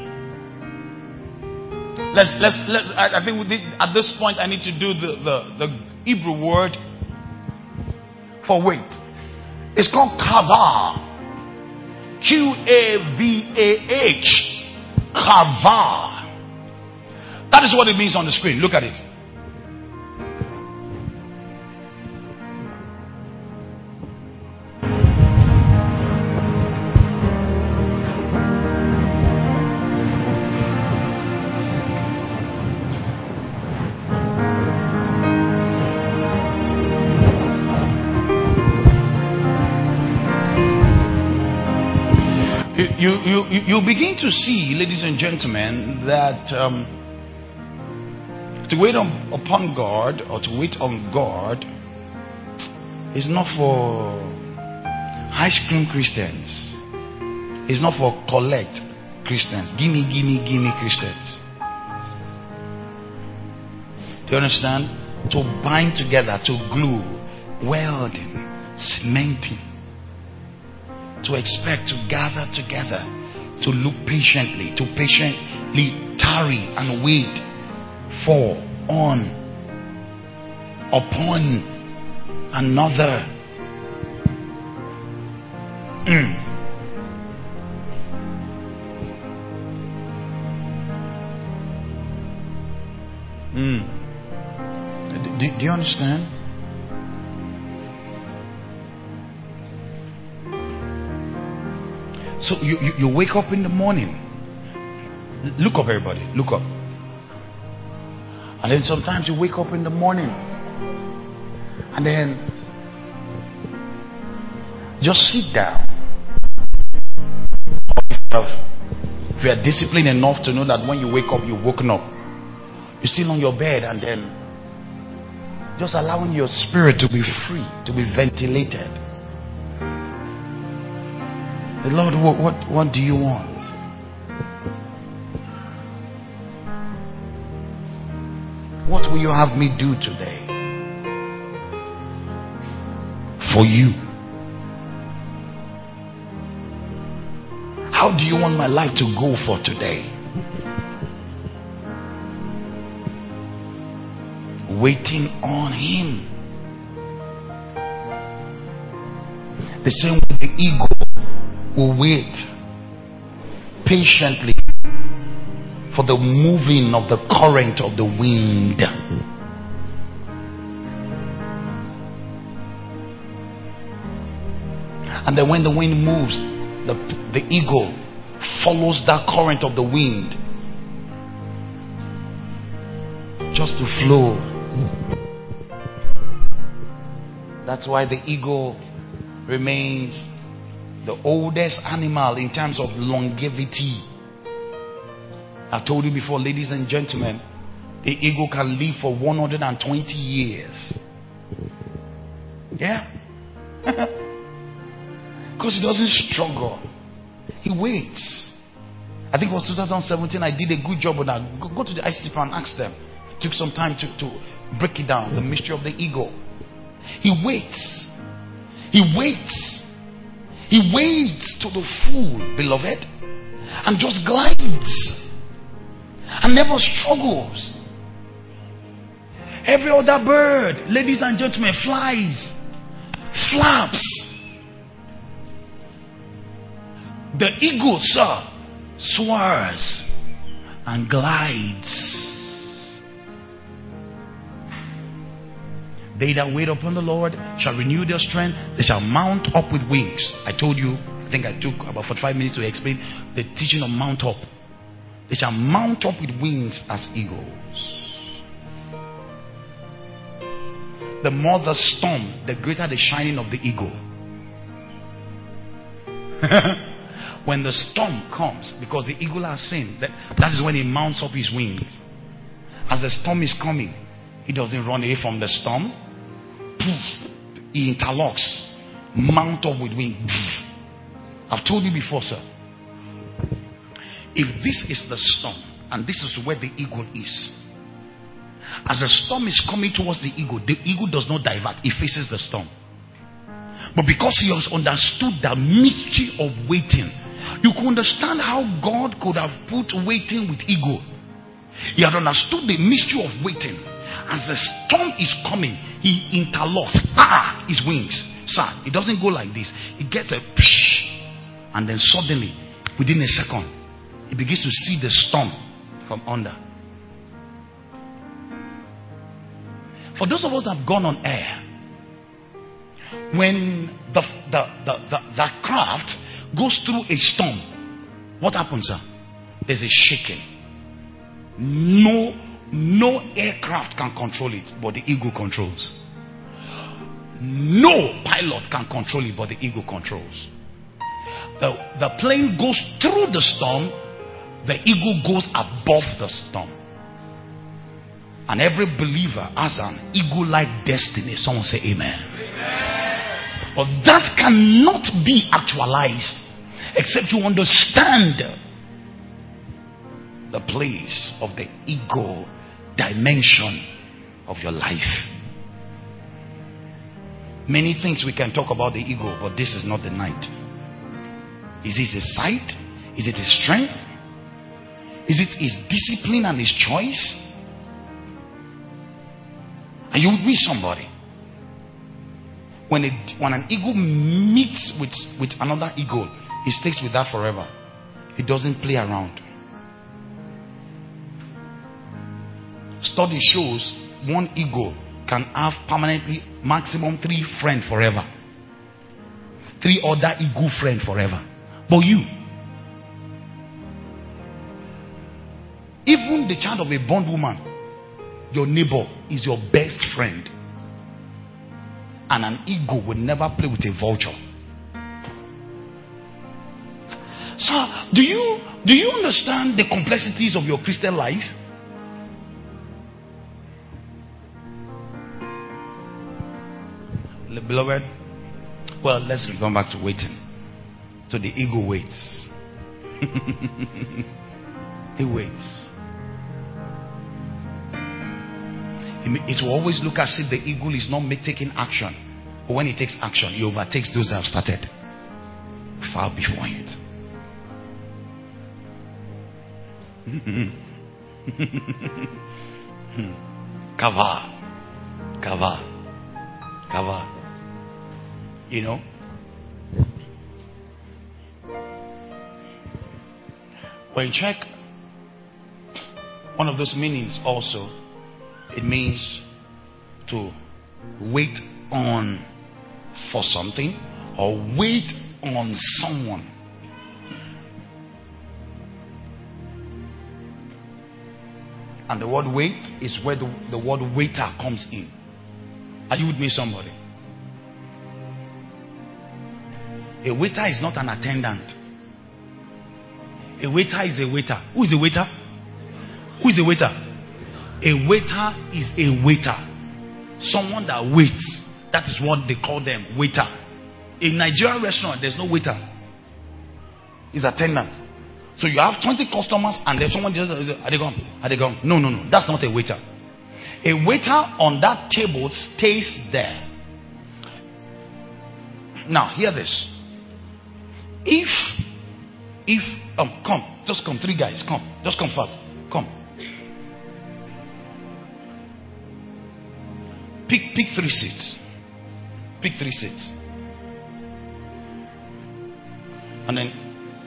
Let's let's let's. I, I think we did, at this point I need to do the, the the Hebrew word for wait. It's called kavah. Q A V A H. Kavah. That is what it means on the screen. Look at it. You, you, you begin to see, ladies and gentlemen, that um, to wait on, upon God or to wait on God is not for ice cream Christians. It's not for collect Christians. Gimme, gimme, gimme Christians. Do you understand? To bind together, to glue, welding, cementing. To expect, to gather together, to look patiently, to patiently tarry and wait for, on, upon another. Mm. Mm. Do, do you understand? So you, you, you wake up in the morning. Look up, everybody. Look up. And then sometimes you wake up in the morning. And then just sit down. If you are disciplined enough to know that when you wake up, you've woken up. You're still on your bed, and then just allowing your spirit to be free, to be ventilated. The Lord, what, what, what do you want? What will you have me do today? For you. How do you want my life to go for today? Waiting on Him. The same way the ego will wait patiently for the moving of the current of the wind. And then when the wind moves, the, the eagle follows that current of the wind just to flow. That's why the eagle remains the oldest animal in terms of longevity. I told you before, ladies and gentlemen, the eagle can live for one hundred twenty years. Yeah. Because he doesn't struggle. He waits. I think it was two thousand seventeen. I did a good job on that. Go, go to the I C T P and ask them. It took some time to, to break it down. The mystery of the eagle. He waits. He waits. He waits to the full, beloved, and just glides and never struggles. Every other bird, ladies and gentlemen, flies, flaps. The eagle, sir, soars and glides. They that wait upon the Lord shall renew their strength. They shall mount up with wings. I told you, I think I took about forty-five minutes to explain the teaching of mount up. They shall mount up with wings as eagles. The more the storm, the greater the shining of the eagle. When the storm comes, because the eagle has seen, that, that is when he mounts up his wings. As the storm is coming, he doesn't run away from the storm. Poof, he interlocks, mount up with wings. Poof. I've told you before, sir. If this is the storm, and this is where the eagle is, as the storm is coming towards the eagle, the eagle does not divert, it faces the storm. But because he has understood the mystery of waiting, you can understand how God could have put waiting with eagle. He had understood the mystery of waiting. As the storm is coming, he interlocks ah, his wings. Sir, it doesn't go like this. It gets a psh, and then suddenly, within a second, he begins to see the storm from under. For those of us that have gone on air, when the, the, the, the, the craft goes through a storm, what happens, sir? There's a shaking. No, no aircraft can control it, but the eagle controls. No pilot can control it, but the eagle controls. The, the plane goes through the storm, the eagle goes above the storm. And every believer has an eagle-like destiny. Someone say amen. Amen. But that cannot be actualized except you understand the place of the eagle dimension of your life. Many things we can talk about the eagle, but this is not the night. Is it his sight? Is it his strength? Is it his discipline and his choice? And you would wish somebody, when, a, when an eagle meets with, with another eagle, he stays with that forever. He doesn't play around. Study shows one eagle can have permanently maximum three friends forever. Three other eagle friends forever. But you, Even the child of a bondwoman, your neighbor, is your best friend. And an ego will never play with a vulture. So, do you do you understand the complexities of your Christian life? Beloved, well, let's return back to waiting. So the ego waits. It waits. It will always look as if the eagle is not make, taking action. But when it takes action, it overtakes those that have started far before it. Kava. Kava. Kava. You know? When you check one of those meanings also, it means to wait on for something or wait on someone. And the word wait is where the, the word waiter comes in. Are you with me, somebody? A waiter is not an attendant. A waiter is a waiter. Who is a waiter? Who is a waiter? A waiter is a waiter. Someone that waits. That is what they call them, waiter. In Nigerian restaurant, there's no waiter. It's attendant. So you have twenty customers and there's someone just, are they gone? Are they gone? No, no, no. That's not a waiter. A waiter on that table stays there. Now, hear this. If, if, um, come, just come, three guys, come, just come fast, come. Pick, pick three seats. Pick three seats. And then,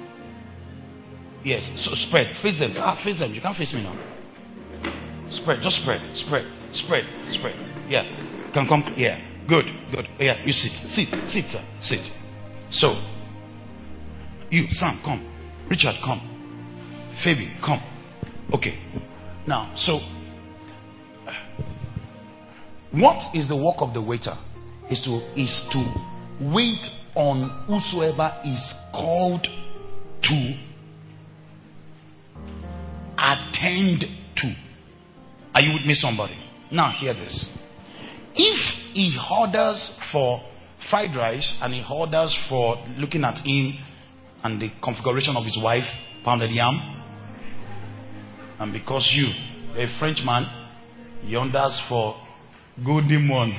yes, so spread, face them, ah, face them. You can't face me now. Spread, just spread, spread, spread, spread. Yeah, can come, yeah, good, good. Yeah, you sit, sit, sit, sir, sit. So, you, Sam, come. Richard, come. Phoebe, come. Okay. Now, so, what is the work of the waiter? Is to is to wait on whosoever is called to attend to. Are you with me, somebody? Now hear this. If he orders for fried rice and he orders for looking at him and the configuration of his wife, pounded yam, and because you, a Frenchman, he orders for golden one.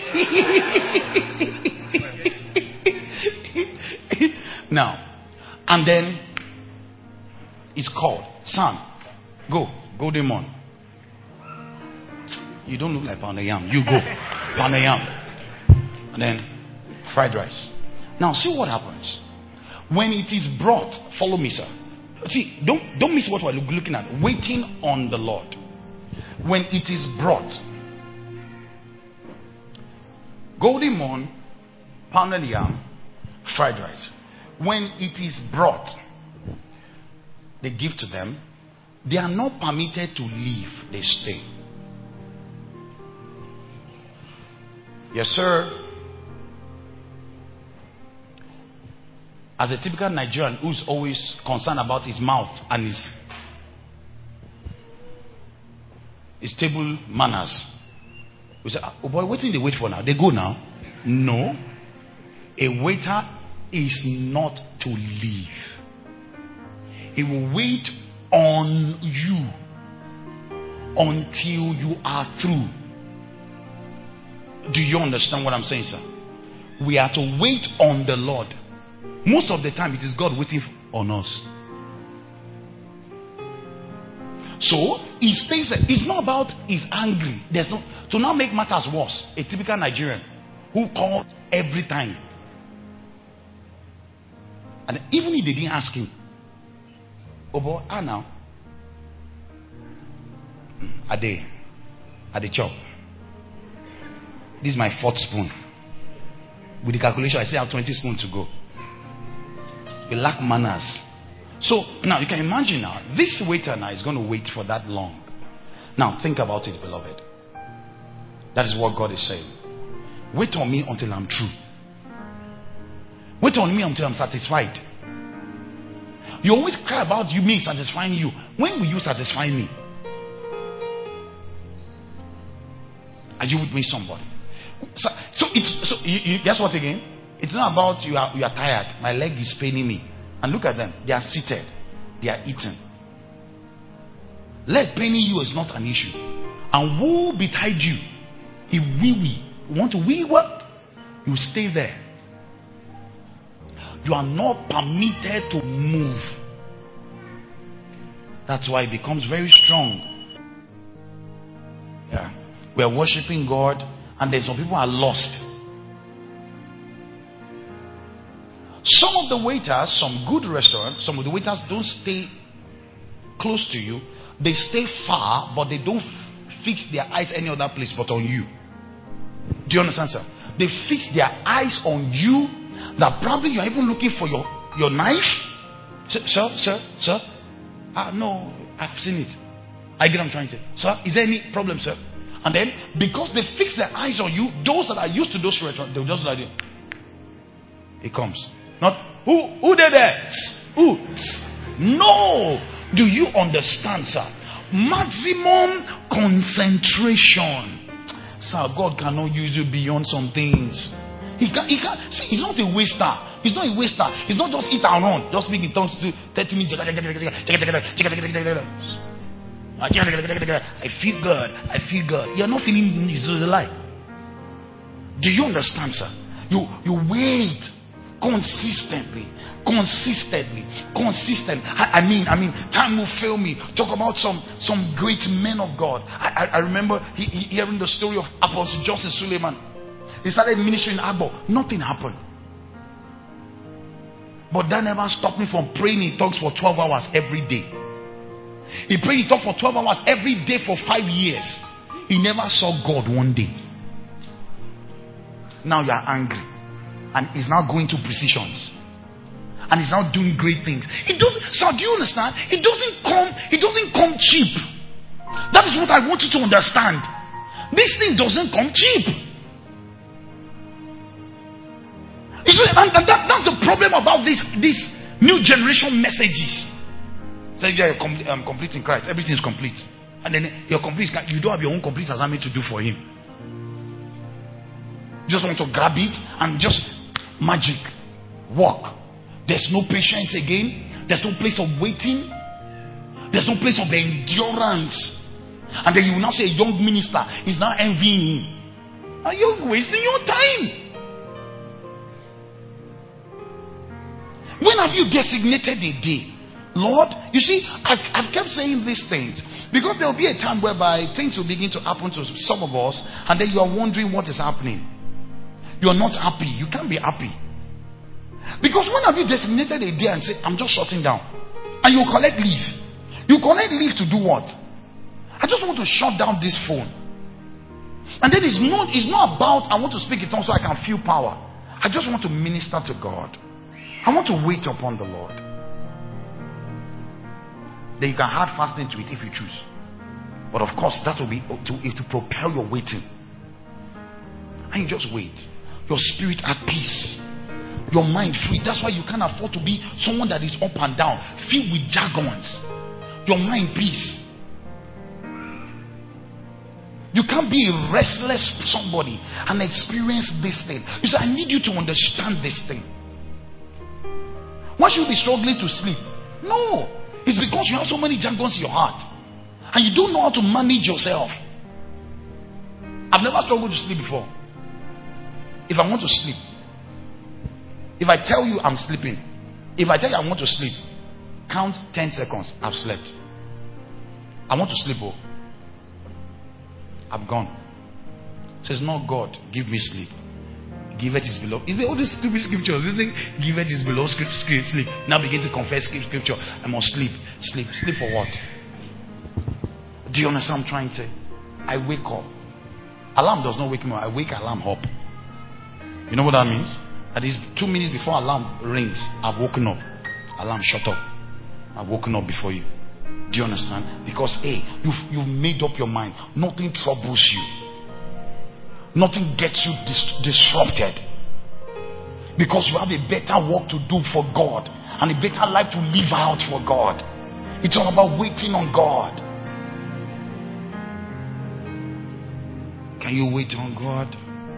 Now, and then it's called, son, go, golden one. You don't look like pounded yam. You go, pounded yam, and then fried rice. Now, see what happens when it is brought. Follow me, sir. See, don't don't miss what we're looking at. Waiting on the Lord. When it is brought, golden morn, pounded yam, fried rice. When it is brought, they give to them. They are not permitted to leave. They stay. Yes, sir. As a typical Nigerian who's always concerned about his mouth and his his table manners, we say, oh boy, what did they wait for now? They go now. No. A waiter is not to leave. He will wait on you until you are through. Do you understand what I'm saying, sir? We are to wait on the Lord. Most of the time, it is God waiting on us. So, he stays there. It's not about he's angry. There's no, to now make matters worse, a typical Nigerian who called every time. And even if they didn't ask him, oh boy, ah now, are they, are they chop? This is my fourth spoon. With the calculation, I still have twenty spoons to go. You lack manners. So now you can imagine now, this waiter now is going to wait for that long. Now think about it, beloved. That is what God is saying. Wait on me until I'm true. Wait on me until I'm satisfied. You always cry about you, me satisfying you. When will you satisfy me? Are you with me, somebody? So, so it's so you, you, guess what again? It's not about you are you are tired. My leg is paining me. And look at them. They are seated. They are eating. Leg paining you is not an issue. And woe betide you if we we want to we what? You stay there. You are not permitted to move. That's why it becomes very strong. Yeah. We are worshiping God, and then some people are lost. Some of the waiters, some good restaurants, some of the waiters don't stay close to you. They stay far, but they don't fix their eyes any other place but on you. Do you understand, sir? They fix their eyes on you, that probably you're even looking for your, your knife. Sir, sir, sir, sir. Ah, no, I've seen it. I get what I'm trying to say. Sir, is there any problem, sir? And then, because they fix their eyes on you, those that are used to those restaurants, they'll just like it. It comes. Not, who, who did that? Who? No. Do you understand, sir? Maximum concentration. Sir, God cannot use you beyond some things. He can, he can, see, he's not a waster. He's not a waster. He's not just eat and run. Just speak in tongues to thirty minutes. I feel good. I feel good. You're not feeling it's a lie. Do you understand, sir? You you wait consistently, consistently, consistent. I, I mean, I mean, time will fail me. Talk about some some great men of God. I I, I remember he, he, hearing the story of Apostle Joseph Suleiman. He started ministering in Agbo. Nothing happened. But that never stopped me from praying in tongues for twelve hours every day. He prayed in tongues for twelve hours every day for five years. He never saw God one day. Now you are angry. And he's now going to precisions. And he's now doing great things. It doesn't, so do you understand? It doesn't come, it doesn't come cheap. That is what I want you to understand. This thing doesn't come cheap. And that, that's the problem about this, this new generation messages. Say, yeah, you're complete, um, complete in Christ. Everything is complete. And then you're complete. You don't have your own complete assignment to do for him. You just want to grab it and just magic. Walk. There's no patience again. There's no place of waiting. There's no place of endurance. And then you will now say a young minister is now envying him. Are you wasting your time? When have you designated a day? Lord, you see, I've, I've kept saying these things because there will be a time whereby things will begin to happen to some of us, and then you are wondering what is happening. You are not happy. You can't be happy. Because when have you designated a day and say, I'm just shutting down? And you collect leave. You collect leave to do what? I just want to shut down this phone. And then it's not, it's not about I want to speak it on so I can feel power. I just want to minister to God. I want to wait upon the Lord. Then you can add fasting to it if you choose. But of course, that will be to, to propel your waiting. And you just wait. Your spirit at peace. Your mind free. That's why you can't afford to be someone that is up and down, filled with jargons. Your mind peace. You can't be a restless somebody and experience this thing. You say, I need you to understand this thing. Why should you be struggling to sleep? No. It's because you have so many jargons in your heart. And you don't know how to manage yourself. I've never struggled to sleep before. If I want to sleep, if I tell you I'm sleeping, if I tell you I want to sleep, count ten seconds, I've slept. I want to sleep, oh. I've gone. It says, no, God, give me sleep. Give it his beloved. Is it all these stupid scriptures? Is it give it his beloved script, script, sleep? Now begin to confess scripture. I must sleep. Sleep. Sleep for what? Do you understand what I'm trying to say? I wake up. Alarm does not wake me up. I wake alarm up. You know what that means? That is two minutes before alarm rings, I've woken up. Alarm shut up. I've woken up before you. Do you understand? Because A, you've, you've made up your mind. Nothing troubles you. Nothing gets you dis- disrupted. Because you have a better work to do for God and a better life to live out for God. It's all about waiting on God. Can you wait on God?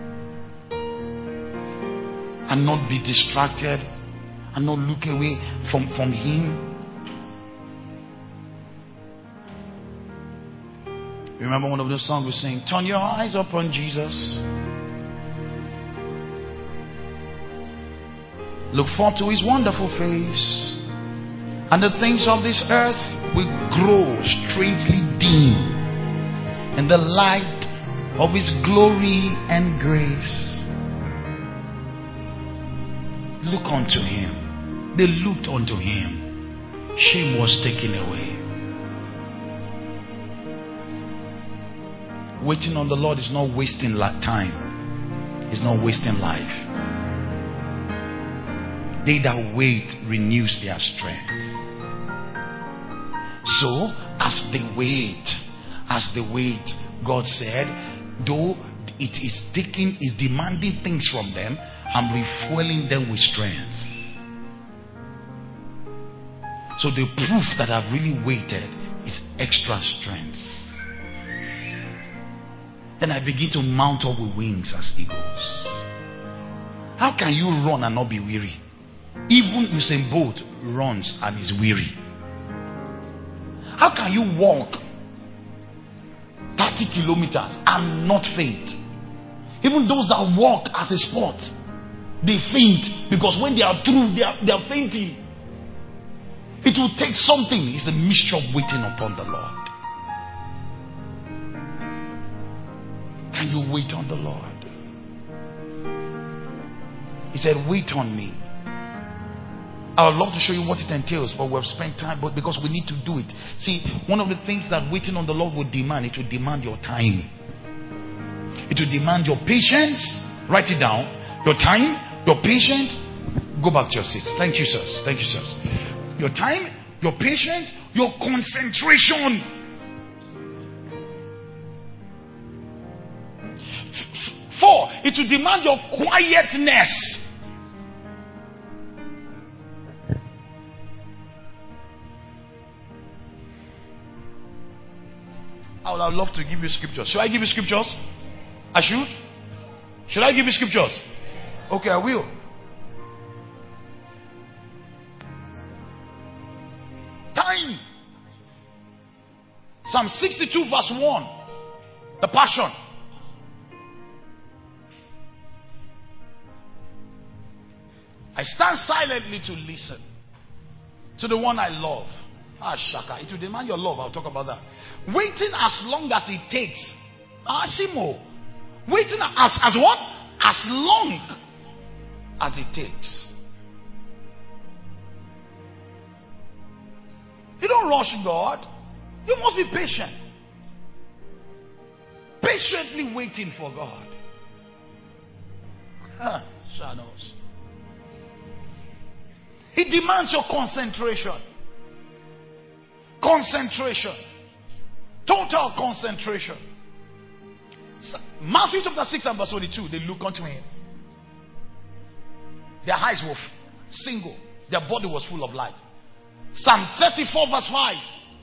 And not be distracted and not look away from, from Him. Remember one of those songs we sing, turn your eyes upon Jesus. Look forth to His wonderful face, and the things of this earth will grow strangely dim in the light of His glory and grace. Look unto Him. They looked unto Him. Shame was taken away. Waiting on the Lord is not wasting time. It's not wasting life. They that wait renews their strength. So, as they wait, as they wait, God said, though it is taking, is demanding things from them, I'm refueling them with strength. So the proof that I've really waited is extra strength. Then I begin to mount up with wings as eagles. How can you run and not be weary? Even Usain Bolt runs and is weary. How can you walk thirty kilometers and not faint? Even those that walk as a sport, they faint because when they are through, they are, they are fainting. It will take something. It's a mixture of waiting upon the Lord. Can you wait on the Lord? He said, wait on me. I would love to show you what it entails, but we've spent time, but because we need to do it. See, one of the things that waiting on the Lord will demand, it will demand your time. It will demand your patience. Write it down. Your time, your patience. Go back to your seats. Thank you, sirs. Thank you, sirs. Your time, your patience, your concentration. Four, it will demand your quietness. I would have loved to give you scriptures. Should I give you scriptures? I should? Should I give you scriptures? Okay, I will. Time. Psalm sixty-two verse one. The Passion. I stand silently to listen to the one I love. Ah, Shaka. It will demand your love. I'll talk about that. Waiting as long as it takes. Ah, Simo. Waiting as, as what? As long as it takes. You don't rush God. You must be patient. Patiently waiting for God. Ah, shadows. It demands your concentration. Concentration. Total concentration. Matthew chapter six and verse twenty-two. They look unto Him. Their eyes were single. Their body was full of light. Psalm thirty-four verse five.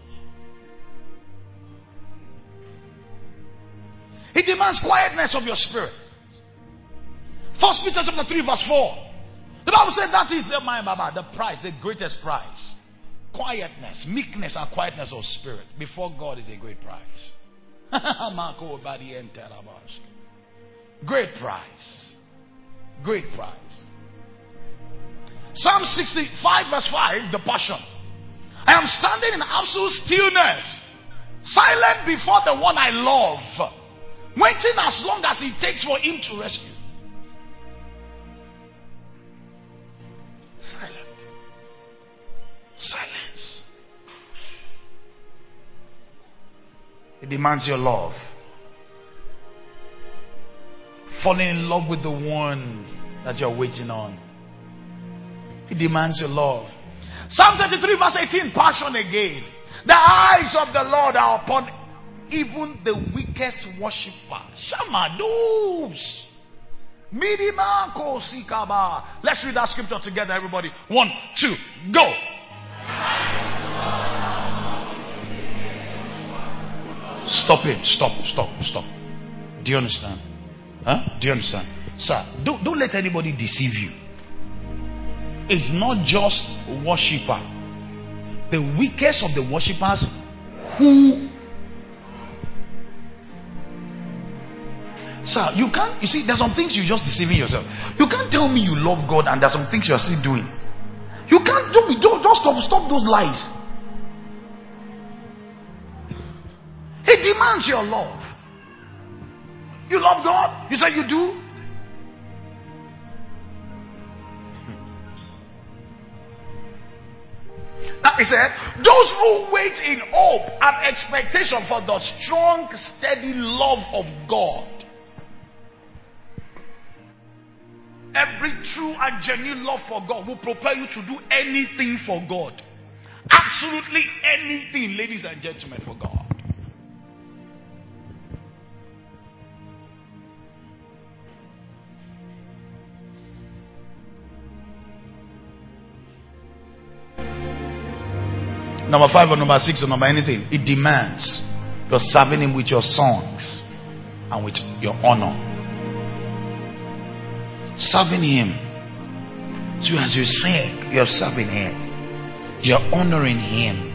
It demands quietness of your spirit. First Peter chapter three verse four. The Bible said that is uh, my Baba, the prize, the greatest prize. Quietness, meekness and quietness of spirit before God is a great prize. Great prize. Great prize. Psalm sixty-five verse five, the Passion. I am standing in absolute stillness, silent before the one I love, waiting as long as it takes for Him to rescue. Silent. Silence. It demands your love. Falling in love with the one that you're waiting on. It demands your love. Psalm thirty-three verse eighteen, passion again. The eyes of the Lord are upon even the weakest worshiper. Shamados. Midimako sikaba. Let's read that scripture together, everybody. One, two, go. Stop it. Stop, stop, stop. Do you understand? Huh? Do you understand? Sir, don't, don't let anybody deceive you. It's not just worshiper. The weakest of the worshippers who... Sir, you can't... You see, there's some things you're just deceiving yourself. You can't tell me you love God and there's some things you're still doing. You can't... Don't, don't, don't stop, stop those lies. He demands your love. You love God? You say you do? Now he said, those who wait in hope and expectation for the strong, steady love of God. Every true and genuine love for God will propel you to do anything for God. Absolutely anything, ladies and gentlemen, for God. Number five or number six or number anything. It demands you're serving him with your songs and with your honor. Serving him. So as you sing, you're serving him. You're honoring him.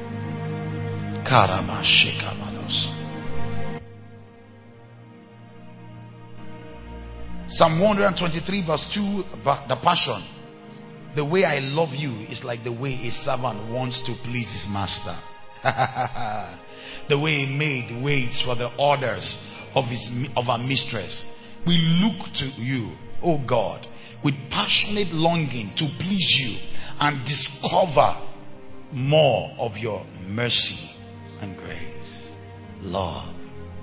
Psalm one twenty-three verse two, the Passion. The way I love you is like the way a servant wants to please his master. The way a maid waits for the orders of his of her mistress. We look to you, oh God, with passionate longing to please you and discover more of your mercy and grace. Love.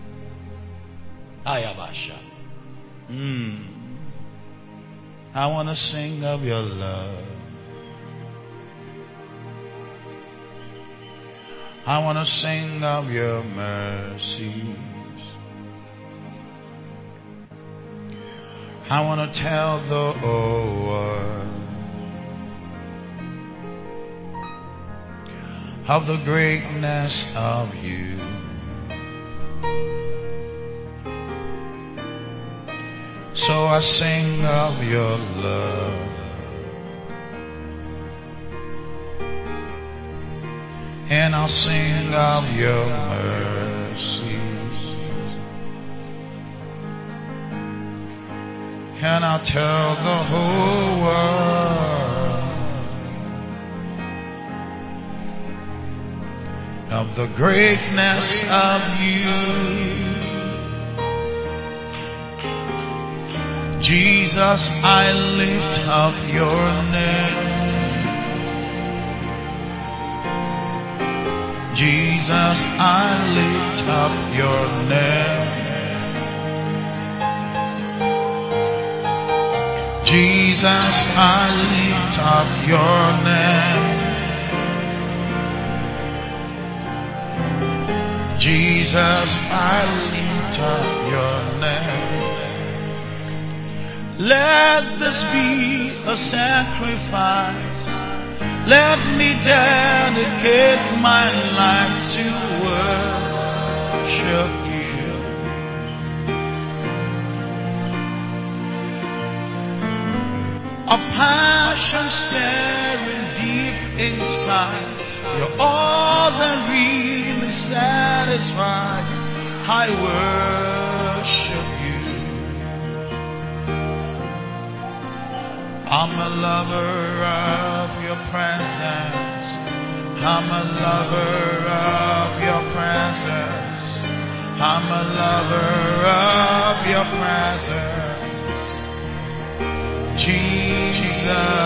Ayabasha. Hmm. I want to sing of your love. I want to sing of your mercies. I want to tell the whole world of the greatness of you. So I sing of your love, and I'll sing of your mercies, and I'll tell the whole world of the greatness of you. Jesus, I lift up your name. Jesus, I lift up your name. Jesus, I lift up your name. Jesus, I lift up your name. Let this be a sacrifice. Let me dedicate my life to worship you. A passion staring deep inside. You're all that really satisfies. I worship you. I'm a lover of your presence. I'm a lover of your presence. I'm a lover of your presence. Jesus,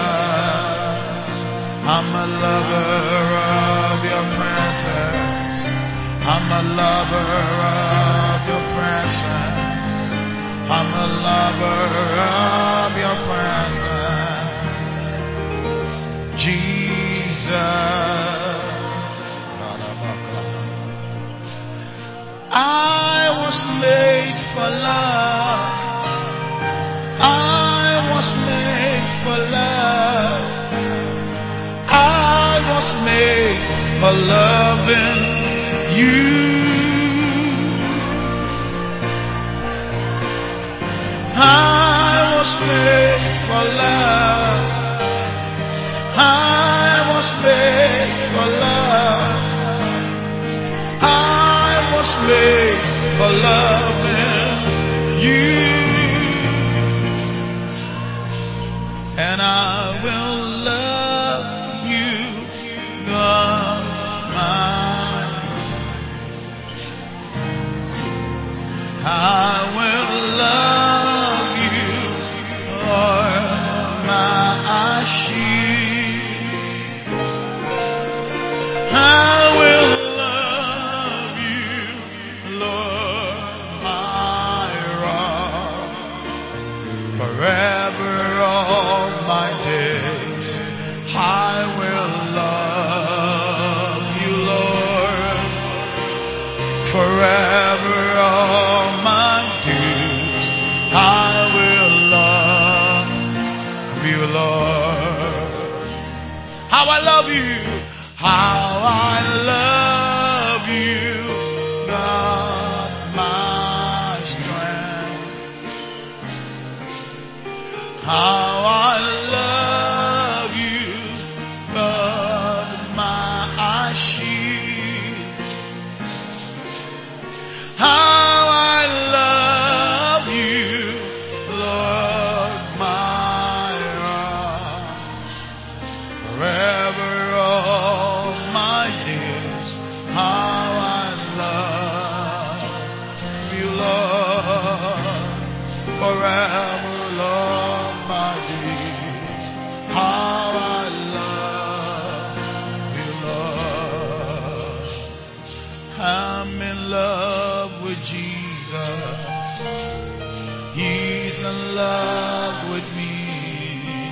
I'm a lover of your presence. I'm a lover of your presence. I'm a lover of your presence. Jesus, I was made for love. I was made for love. I was made for loving you. I was made for love. I was made for love. I was made for loving you. And I will love you, God, my. I will love you, Lord, my shield. I will love you, Lord, my rock. Forever all my days I will love you, Lord. Forever all my days I will love you, Lord. How I love you, how I love you, God, my strength. How I love you, God, my shield. How I love you, Lord, my rock. Forever all my days, how I love you, Lord. Forever, Lord, my days, how I love you, Lord. I'm in love with Jesus. He's in love with me.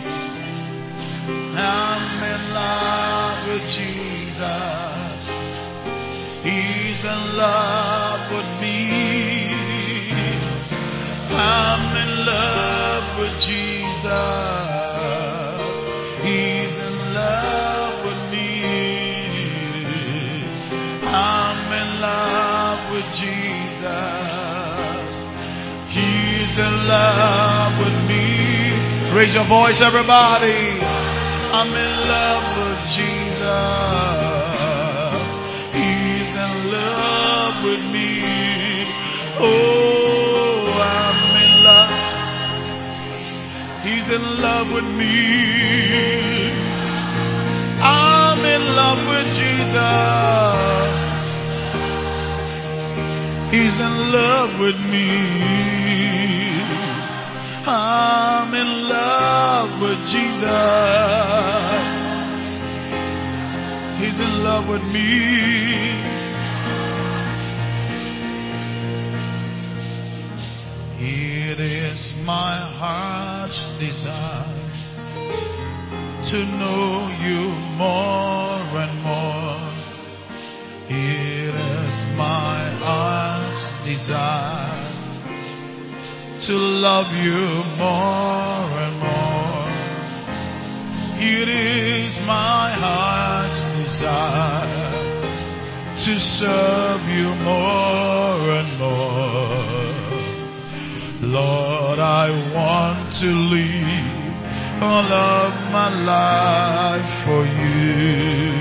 I'm in love with Jesus. He's in love with me. I'm in love with Jesus. He's in love with me. I'm in love with Jesus. He's in love with me. Raise your voice, everybody. I'm in love with Jesus. He's in love with me. Oh, I'm in love. He's in love with me. I'm in love with Jesus. He's in love with me. I'm in love with Jesus. He's in love with me. It is my heart's desire to know you more and more. It is my heart's desire to love you more and more. It is my heart's desire to serve you more and more. Lord, I want to live all of my life for you.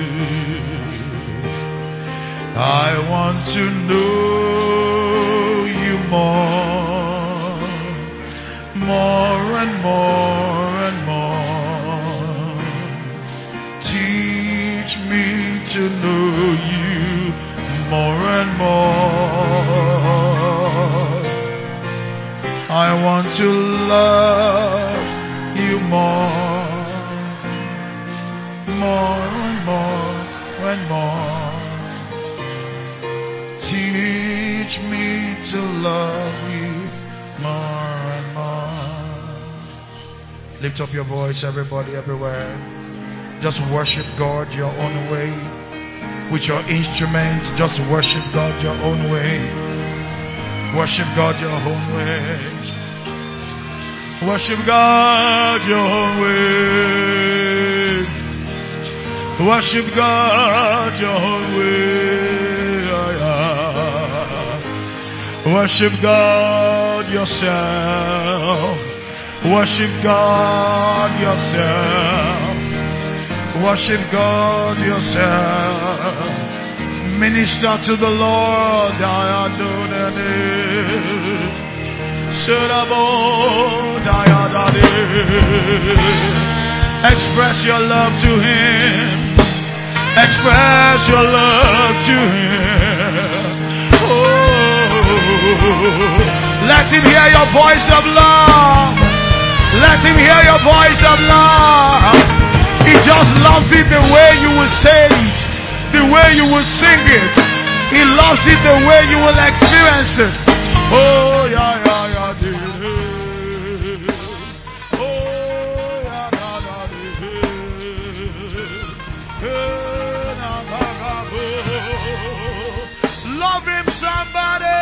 I want to know you more, more and more and more. Teach me to know you more and more. I want to love you more, more and more and more. Teach me to love you more and more. Lift up your voice, everybody, everywhere. Just worship God your own way. With your instruments, just worship God your own way. Worship God your own way. Worship God your own way. Worship God your own way. Worship God yourself. Worship God yourself. Worship God yourself. Minister to the Lord. Express your love to Him. Express your love to Him. Oh, let Him hear your voice of love. Let Him hear your voice of love. He just loves it the way you will say it, the way you will sing it. He loves it the way you will experience it. Oh, yeah, yeah, yeah, yeah. Oh, yeah, yeah, yeah. Love Him, somebody.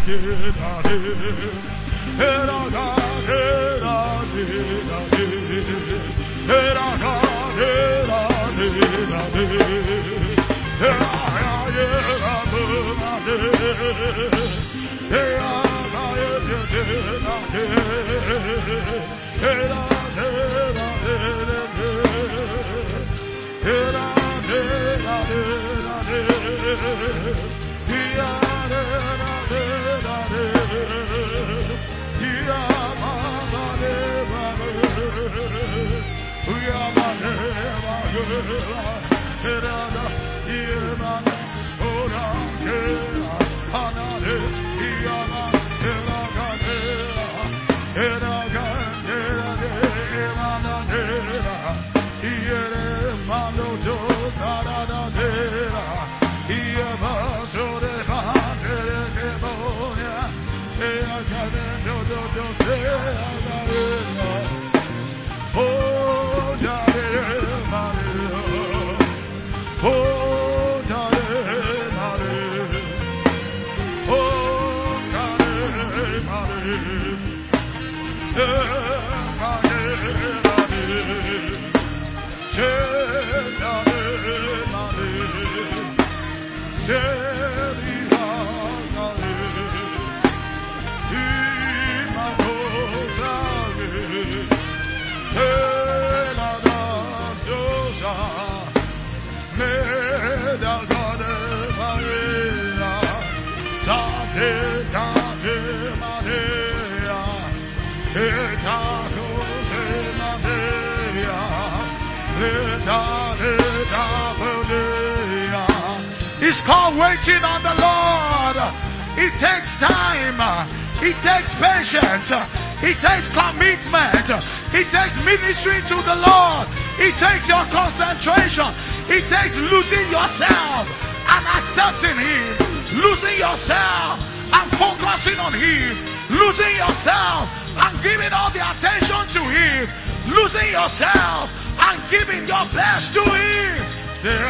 It's called waiting on the Lord. It takes time. It takes patience. It takes commitment. It takes ministry to the Lord. It takes your concentration. It takes losing yourself and accepting Him. Losing yourself and focusing on Him. Losing yourself and giving all the attention to Him. Losing yourself and giving your best to Him. Oh my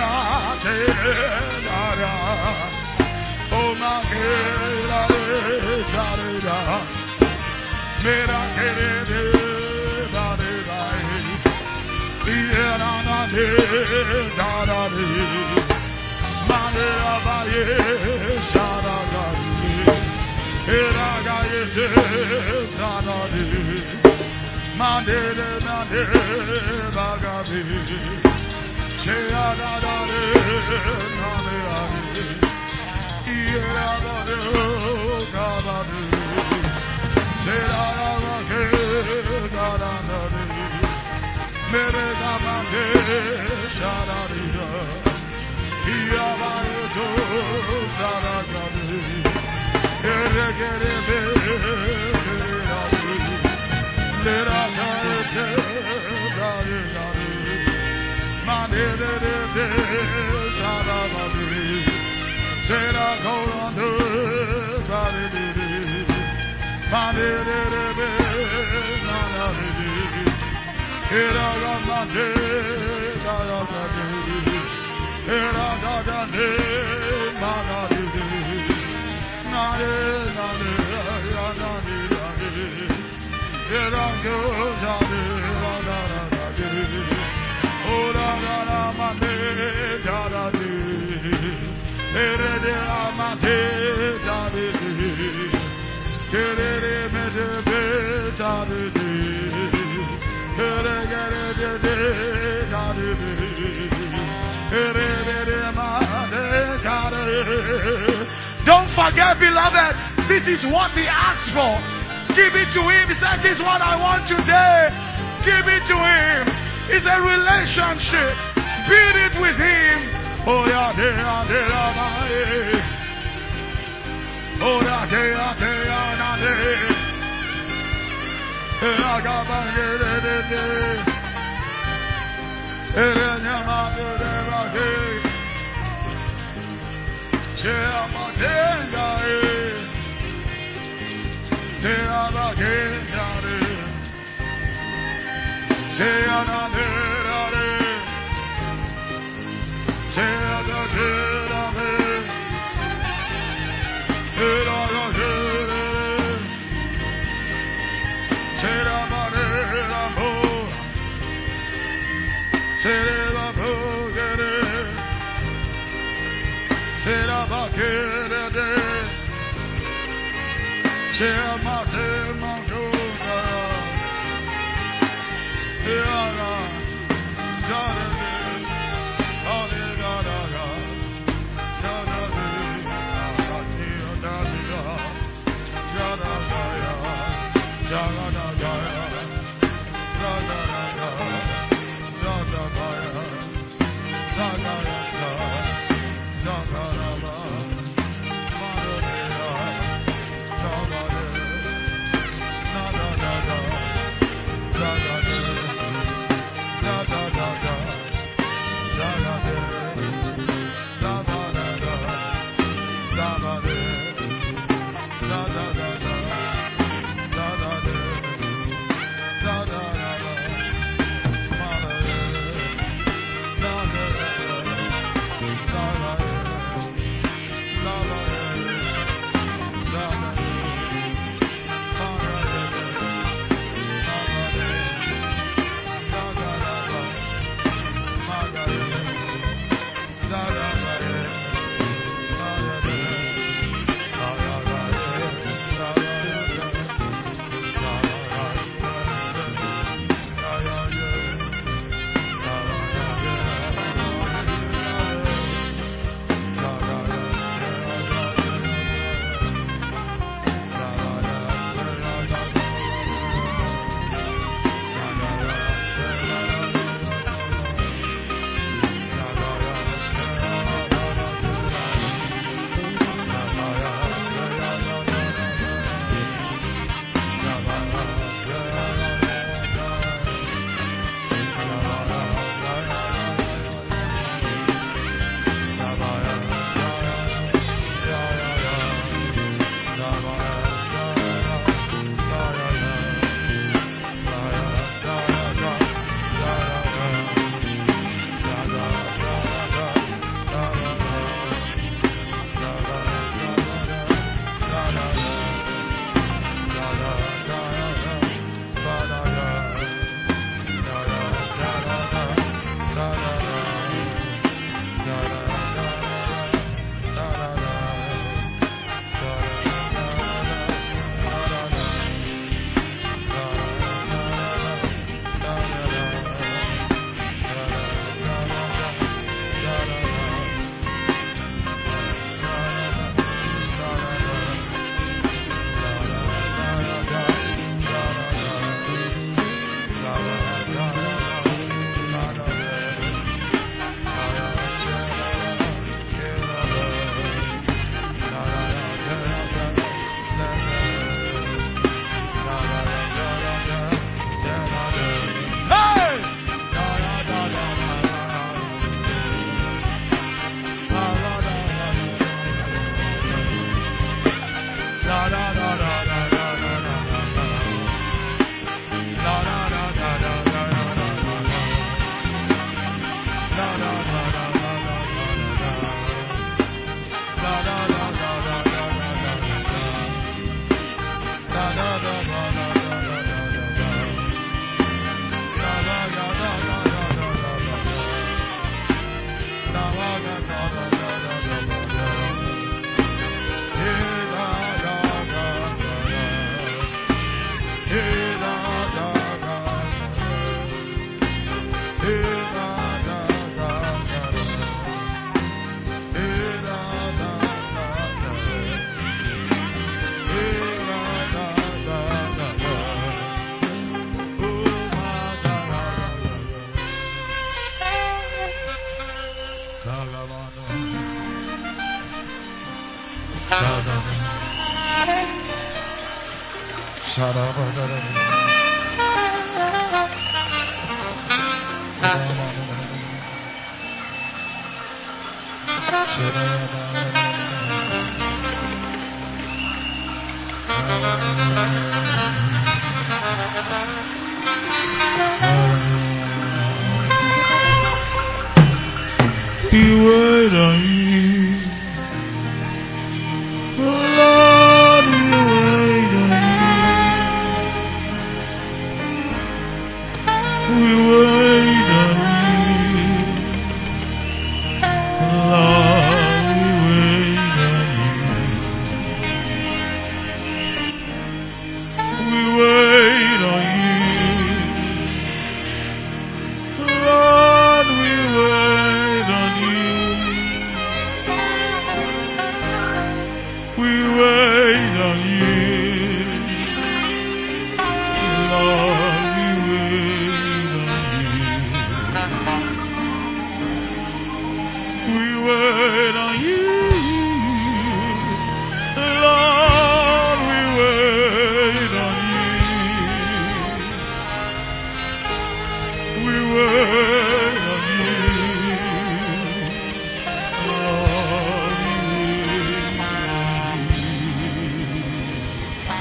Don't forget, beloved, this is what He asked for. Give it to Him. He said, this is what I want today. Give it to Him. It's a relationship. Build it with Him. Oh, yeah, yeah, yeah, oh, yeah, yeah, yeah,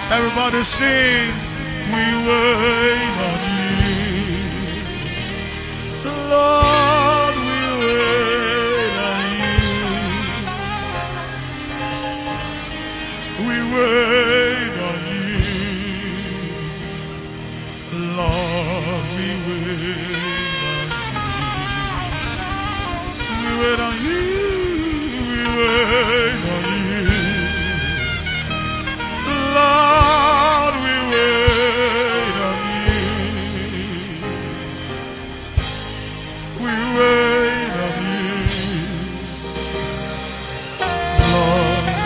Everybody sing. We wait on you. Lord, we wait on you. We wait on you. Lord, we wait on you. We wait on you. We wait on you. Lord, we wait on you. We wait on you. Lord, we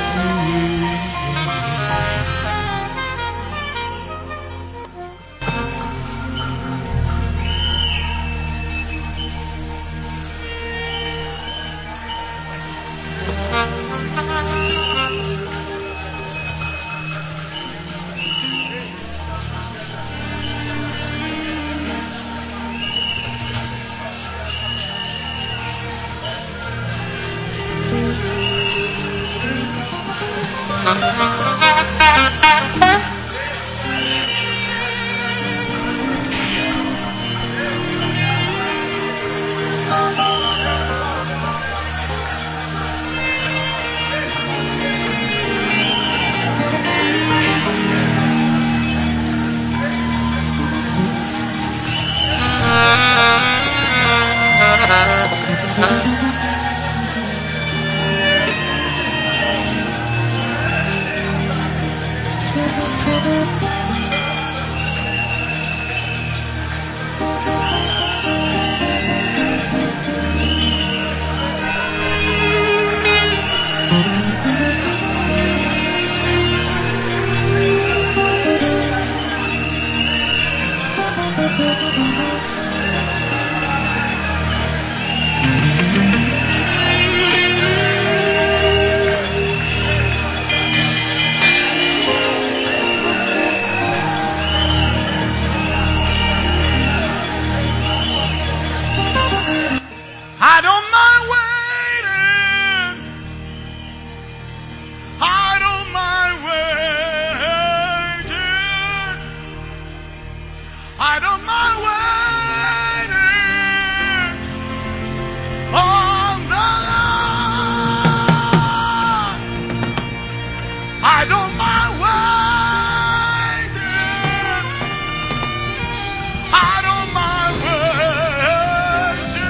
I don't mind waiting. I don't mind waiting. I don't mind waiting on the Lord. I don't mind waiting. I don't mind waiting.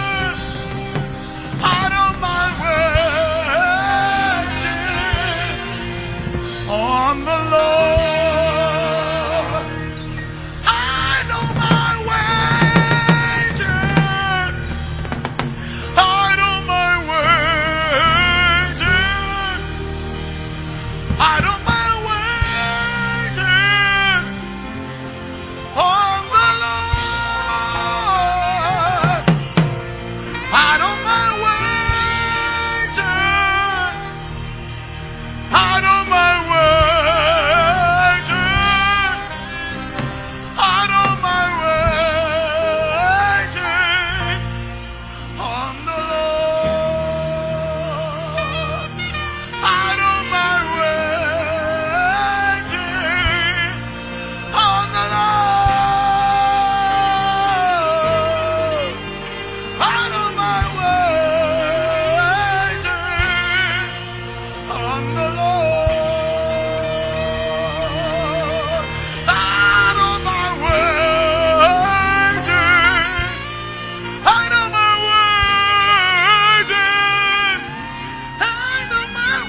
I don't mind waiting on the Lord. I don't mind waiting. I don't mind waiting. I don't mind waiting on the Lord. I don't mind waiting. I don't mind waiting. I don't mind waiting on the Lord. I don't mind waiting on the Lord. I don't mind waiting on the Lord. I don't mind waiting. I don't mind waiting. I don't mind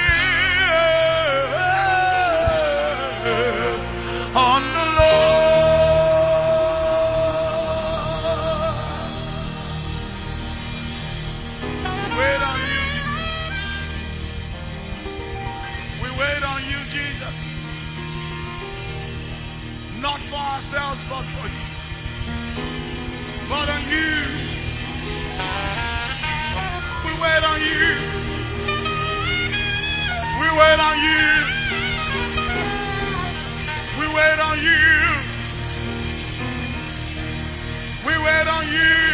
waiting on the Lord. Wait on you. We wait on you, Jesus. Not for ourselves, but for you. But on you. We wait on you. We wait on you. We wait on you. We wait on you.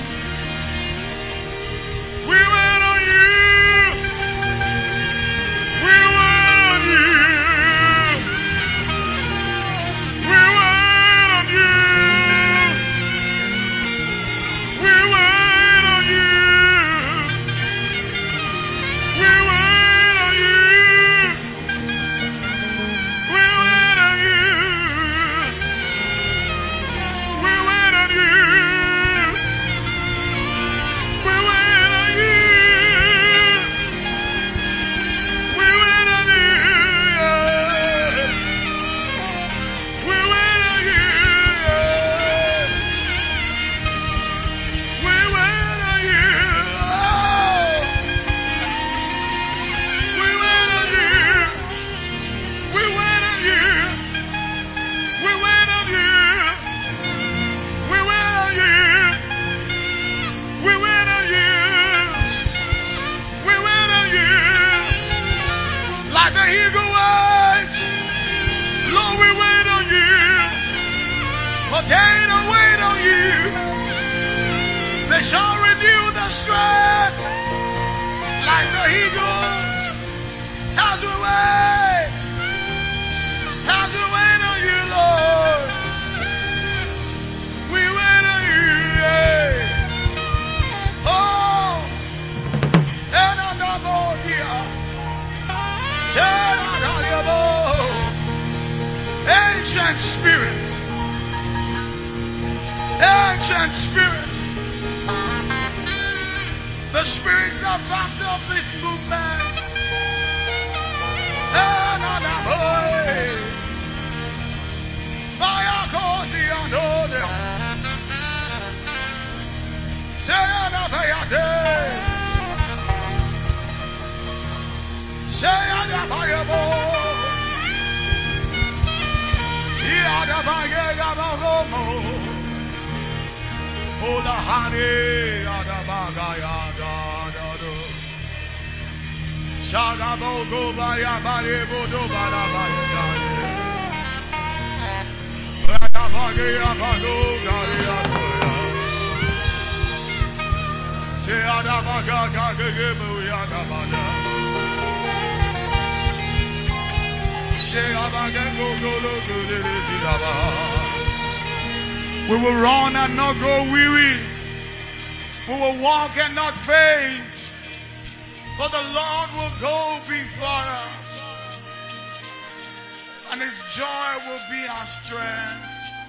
We wait on you. We wait on you. Ancient spirits. Ancient spirits. The spirits that backed up this movement. Another boy. Fire goes the another. Say another day. Say another boy. Yada baya yada romo. Ola hane yada baga yada do. Shada bogo baya bari bodo bala baya dane. Yada baga yada do gari yada. Se yada baga gaga gemu yada bada. We will run and not grow weary. We will walk and not faint. For the Lord will go before us, and His joy will be our strength.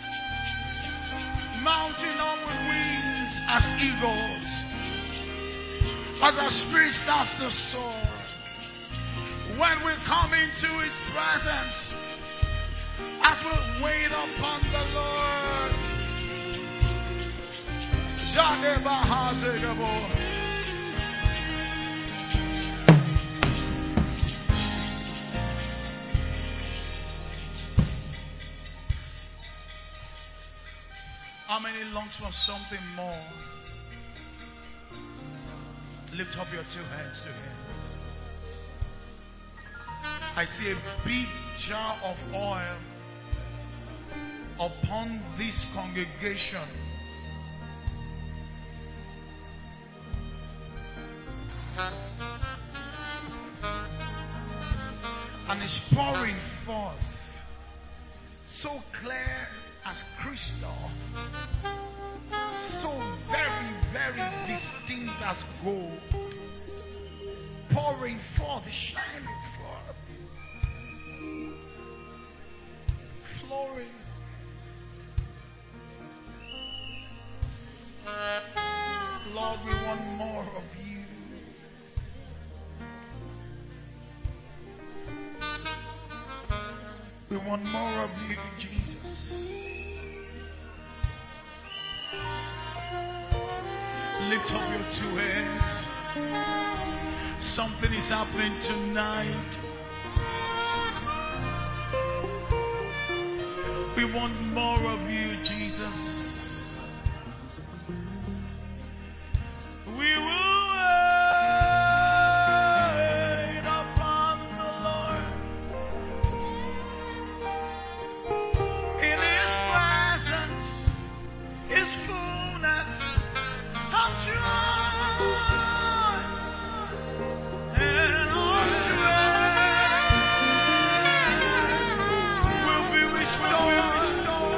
Mounting on with wings as eagles, as our spirit starts to soar. When we come into His presence, as we wait upon the Lord. How many longs for something more? Lift up your two hands to Him. I see a big jar of oil upon this congregation. And it's pouring forth so clear as crystal, so very, very distinct as gold, pouring forth, shining forth, flowing. Lord, we want more of you. We want more of you, Jesus. Lift up your two hands. Something is happening tonight. We want more of you, Jesus. We will wait upon the Lord. In His presence is fullness of joy, and our strength will be restored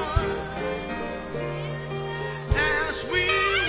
as we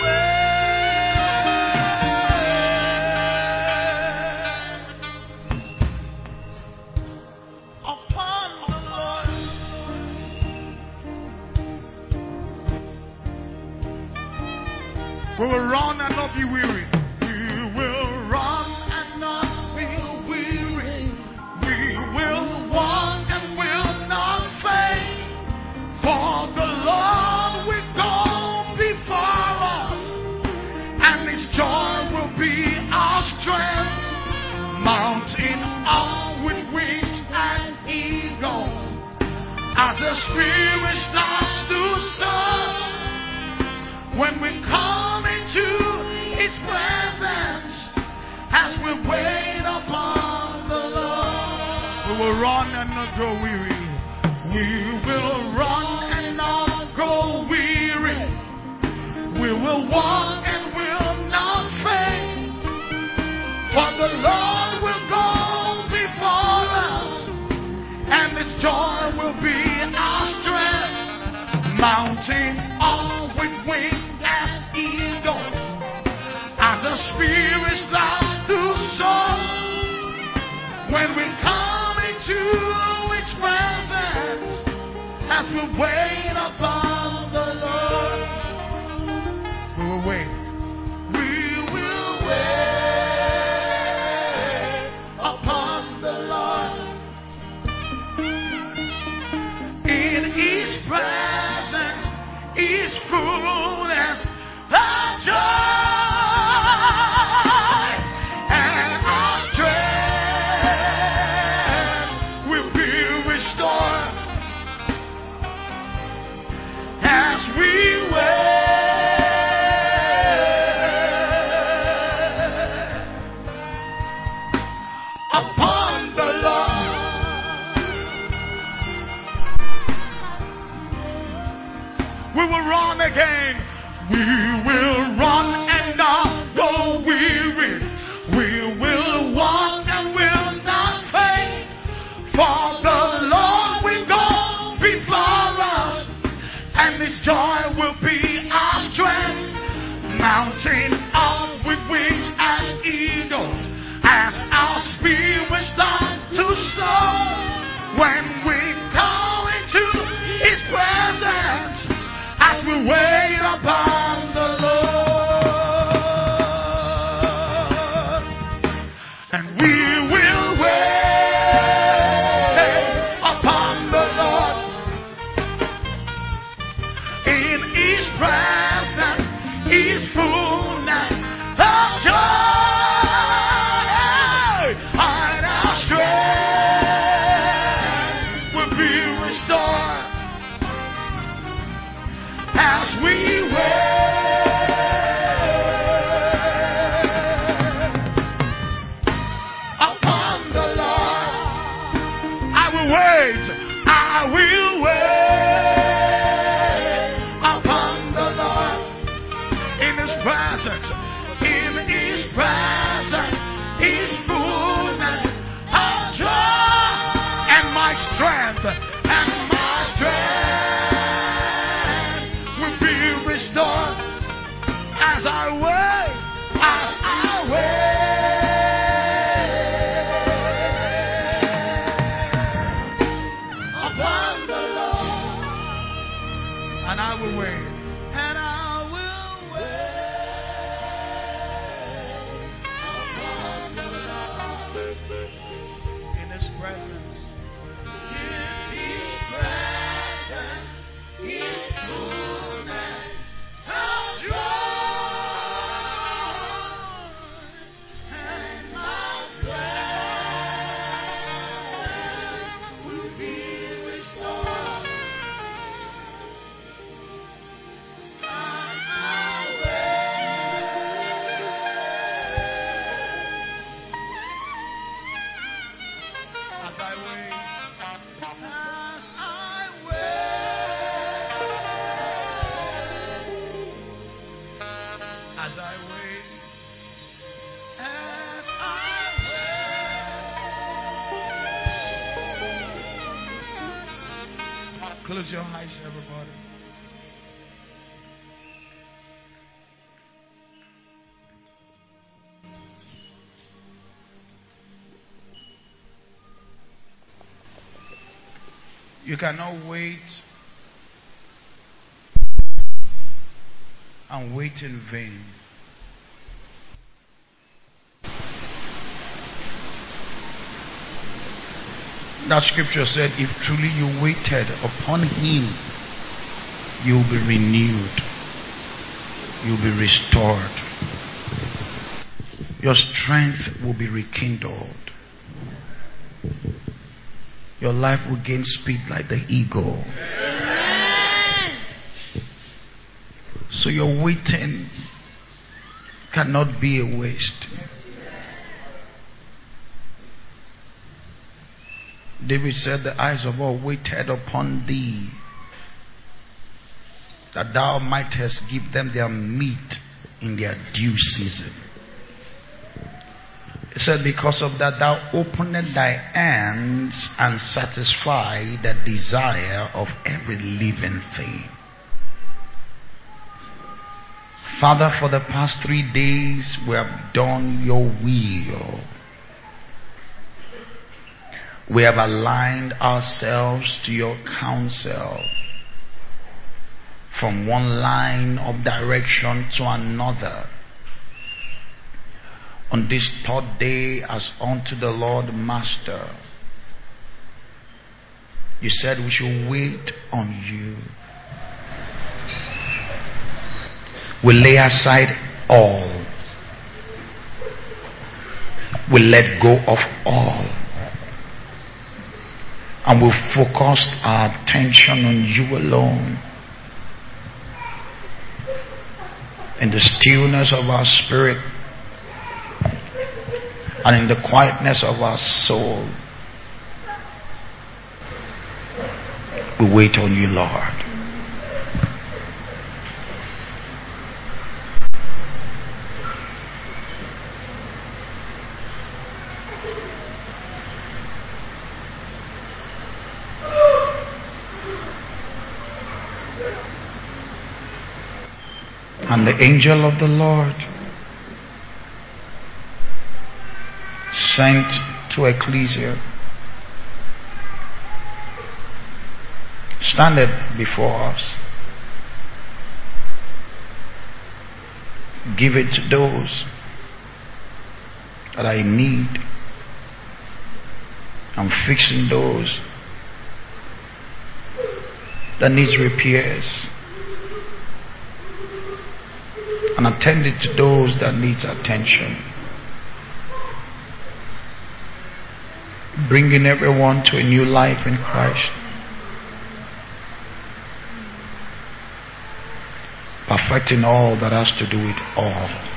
we will run and not be weary. We will run and not be weary. We will walk and will not faint. For the Lord will go before us, and His joy will be our strength. Mounting on with wings as eagles, as the Spirit starts to soar. When we come into His presence, as we wait upon the Lord, we will run and not grow weary. We will run and not grow weary. We will walk and will not faint. For the Lord will go before us, and His joy will be our strength. Mounting on with wings as eagles, as the Spirit starts to soar. When we come into His presence, as we will run again. We will run and not go weary. We will walk and will not faint. For the Lord will go before us, and His joy will be our strength. Mounting up with wings as eagles, as our spirits start to soar. When we come into His presence, as we wait upon the Lord, and we will wait upon the Lord in His presence, His fullness of joy, and our strength will be restored as we wait upon the Lord. I will wait, I will wait upon the Lord in His presence, in His presence, His fullness of joy, and my strength, and my strength will be restored as I wait, as I wait upon the Lord, and I will wait, and I will wait upon the Lord in His presence, in His presence, His fullness of joy, and my strength will be restored. As I wait, as I wait, as I wait, as I wait. Close your eyes, everybody. You cannot wait and wait in vain. That scripture said, if truly you waited upon Him, you will be renewed, you will be restored, your strength will be rekindled, your life will gain speed like the eagle. Amen. So your waiting cannot be a waste. David said, the eyes of all waited upon Thee, that Thou mightest give them their meat in their due season. He said, because of that Thou opened Thy hands and satisfy the desire of every living thing. Father, for the past three days we have done Your will. We have aligned ourselves to Your counsel, from one line of direction to another. On this third day, as unto the Lord Master, You said we should wait on You. We lay aside all. We let go of all. And we focused our attention on You alone. In the stillness of our spirit and in the quietness of our soul, we wait on You, Lord. And the angel of the Lord sent to Ecclesia standeth before us. Give it to those that are in need. I'm fixing those that needs repairs, and attending to those that needs attention, bringing everyone to a new life in Christ, perfecting all that has to do with all.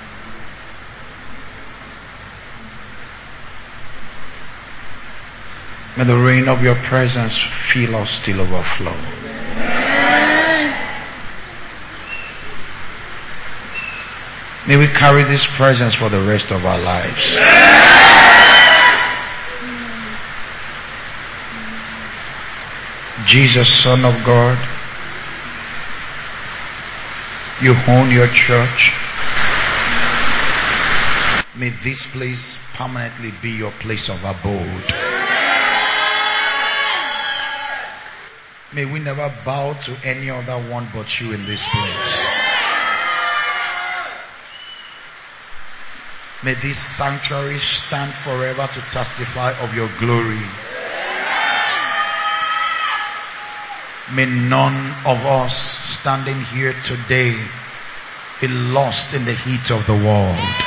May the rain of your presence fill us till overflow. May we carry this presence for the rest of our lives. Jesus, Son of God, you own your church. May this place permanently be your place of abode. May we never bow to any other one but you in this place. May this sanctuary stand forever to testify of your glory. May none of us standing here today be lost in the heat of the world.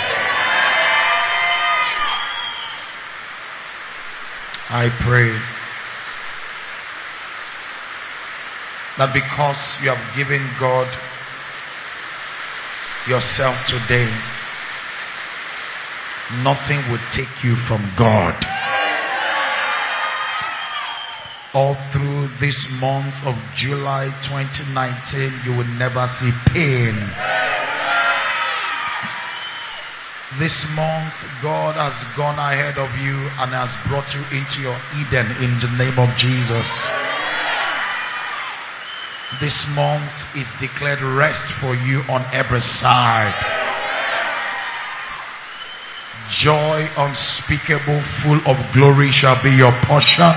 I pray that because you have given God yourself today, nothing will take you from God. All through this month of July twenty nineteen, you will never see pain. This month, God has gone ahead of you and has brought you into your Eden in the name of Jesus. This month is declared rest for you on every side. Joy unspeakable, full of glory shall be your portion.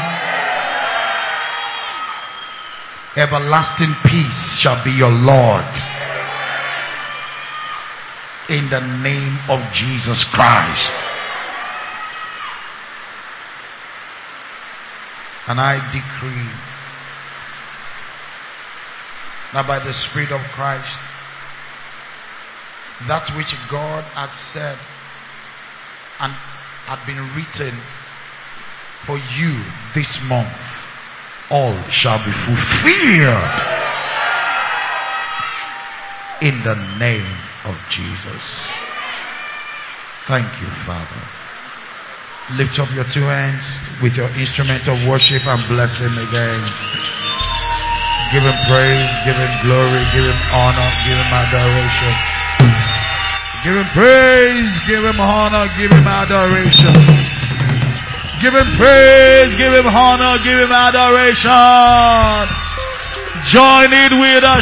Everlasting peace shall be your Lord. In the name of Jesus Christ. And I decree that by the Spirit of Christ, that which God had said and had been written for you this month, all shall be fulfilled in the name of Jesus. Thank you, Father. Lift up your two hands with your instrument of worship and bless him again. Give him praise, give him glory, give him honor, give him adoration. Give him praise, give him honor, give him adoration. Give him praise, give him honor, give him adoration. Join it with a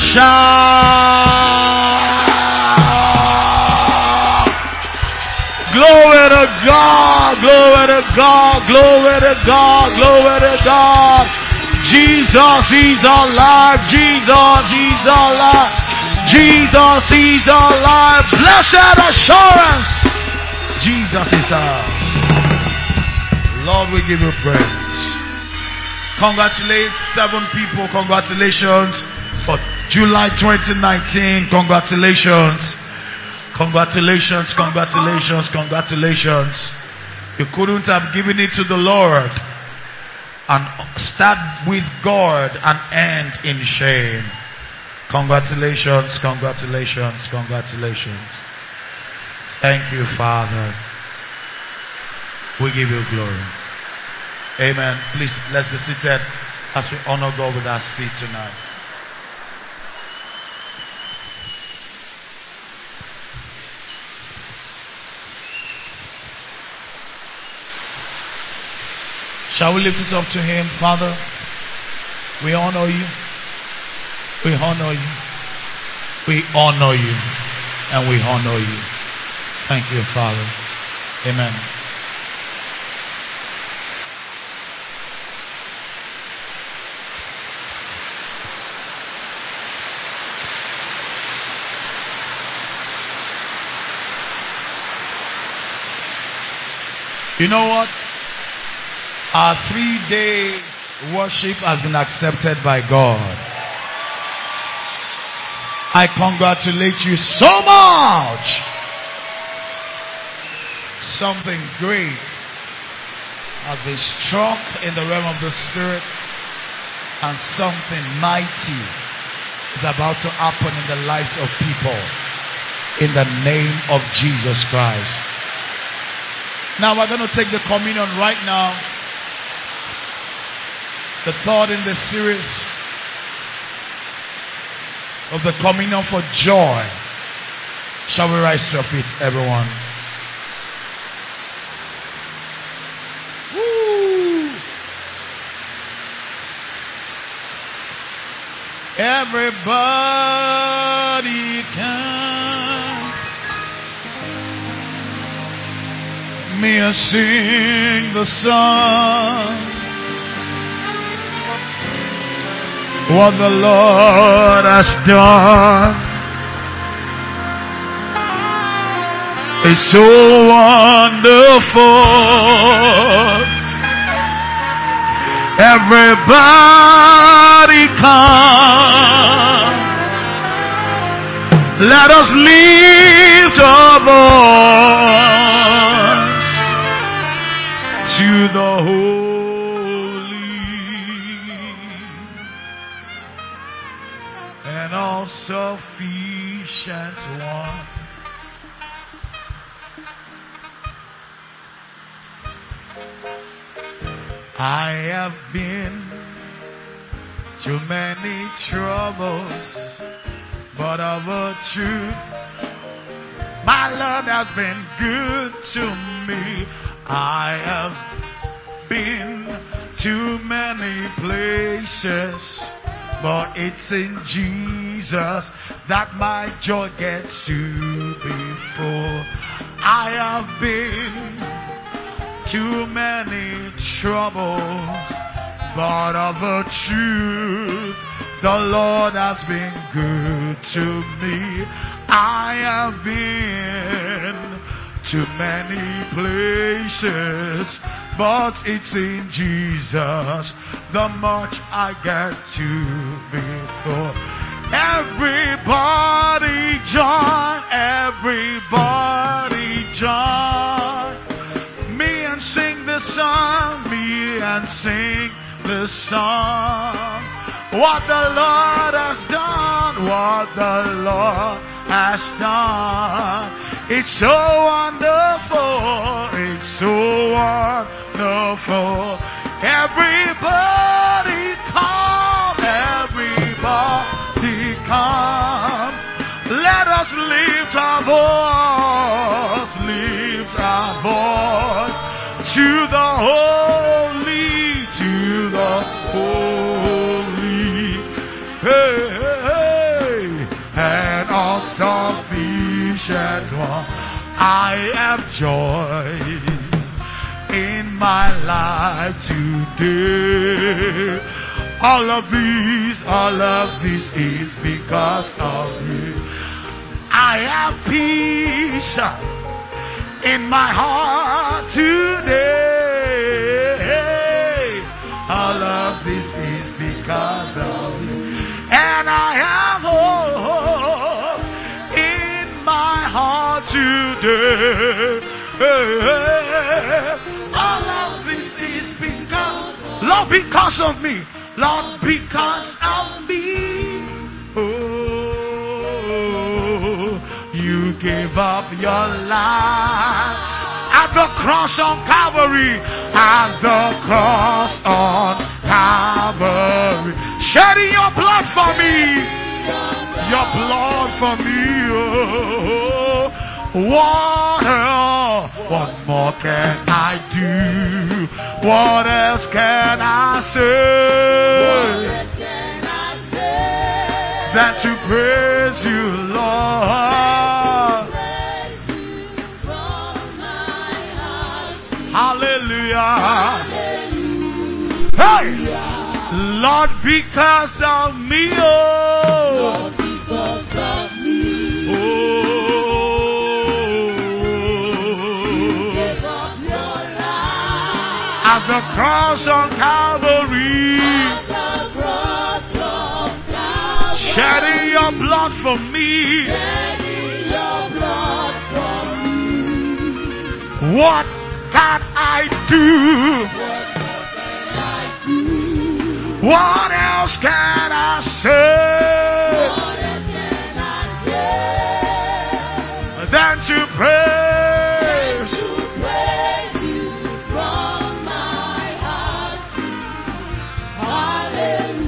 shout. Glory to God, glory to God, glory to God, glory to God. Jesus is alive. Jesus is alive. Jesus is alive. Blessed assurance. Jesus is alive. Lord, we give you praise. Congratulate seven people. Congratulations for July twenty nineteen. Congratulations. Congratulations. Congratulations. Congratulations. You couldn't have given it to the Lord and start with God and end in shame. Congratulations, congratulations, congratulations. Thank you, Father. We give you glory. Amen. Please, let's be seated as we honor God with our seat tonight. Shall we lift it up to him? Father, we honor you. We honor you. We honor you and we honor you. Thank you, Father. Amen. You know what? Our three days worship has been accepted by God. I congratulate you so much. Something great has been struck in the realm of the Spirit, and something mighty is about to happen in the lives of people in the name of Jesus Christ. Now we're going to take the communion right now. The third in the series of the communion for joy. Shall we rise to our feet, everyone? Woo! Everybody can me and sing the song. What the Lord has done is so wonderful. Everybody come, let us lift our voice to the holy and all sufficient one. I have been through many troubles, but of a truth, my Lord has been good to me. I have been to many places, but it's in Jesus that my joy gets to be full. I have been too many troubles, but of a truth, the Lord has been good to me. I have been to many places, but it's in Jesus the much I get to be full. Everybody join, everybody join me and sing the song, me and sing the song. What the Lord has done, what the Lord has done. It's so wonderful, it's so wonderful. Everybody come, everybody come. Let us lift our voice, lift our voice to the holy, to the holy, hey, hey, and all sufficient one. I have joy in my life today. All of these, all of this is because of you. I have peace in my heart today. All of this is because of you. And I have hope in my heart today. All of this is because, Lord, because of me. Lord, because of me. Oh, you gave up your life at the cross on Calvary, at the cross on Calvary, shedding your blood for me, your blood for me. Oh, what else? What more can I do? What else can I say? That to praise you, Not because of me, oh. Not because of me. Oh. You gave up your life. At the cross on Calvary. At the cross of Calvary. Shedding your blood for me. Shedding your blood for me. What can I do? What else can I do? What else can I say? What else can I say? Than to praise? Than to praise you from my heart. Hallelujah.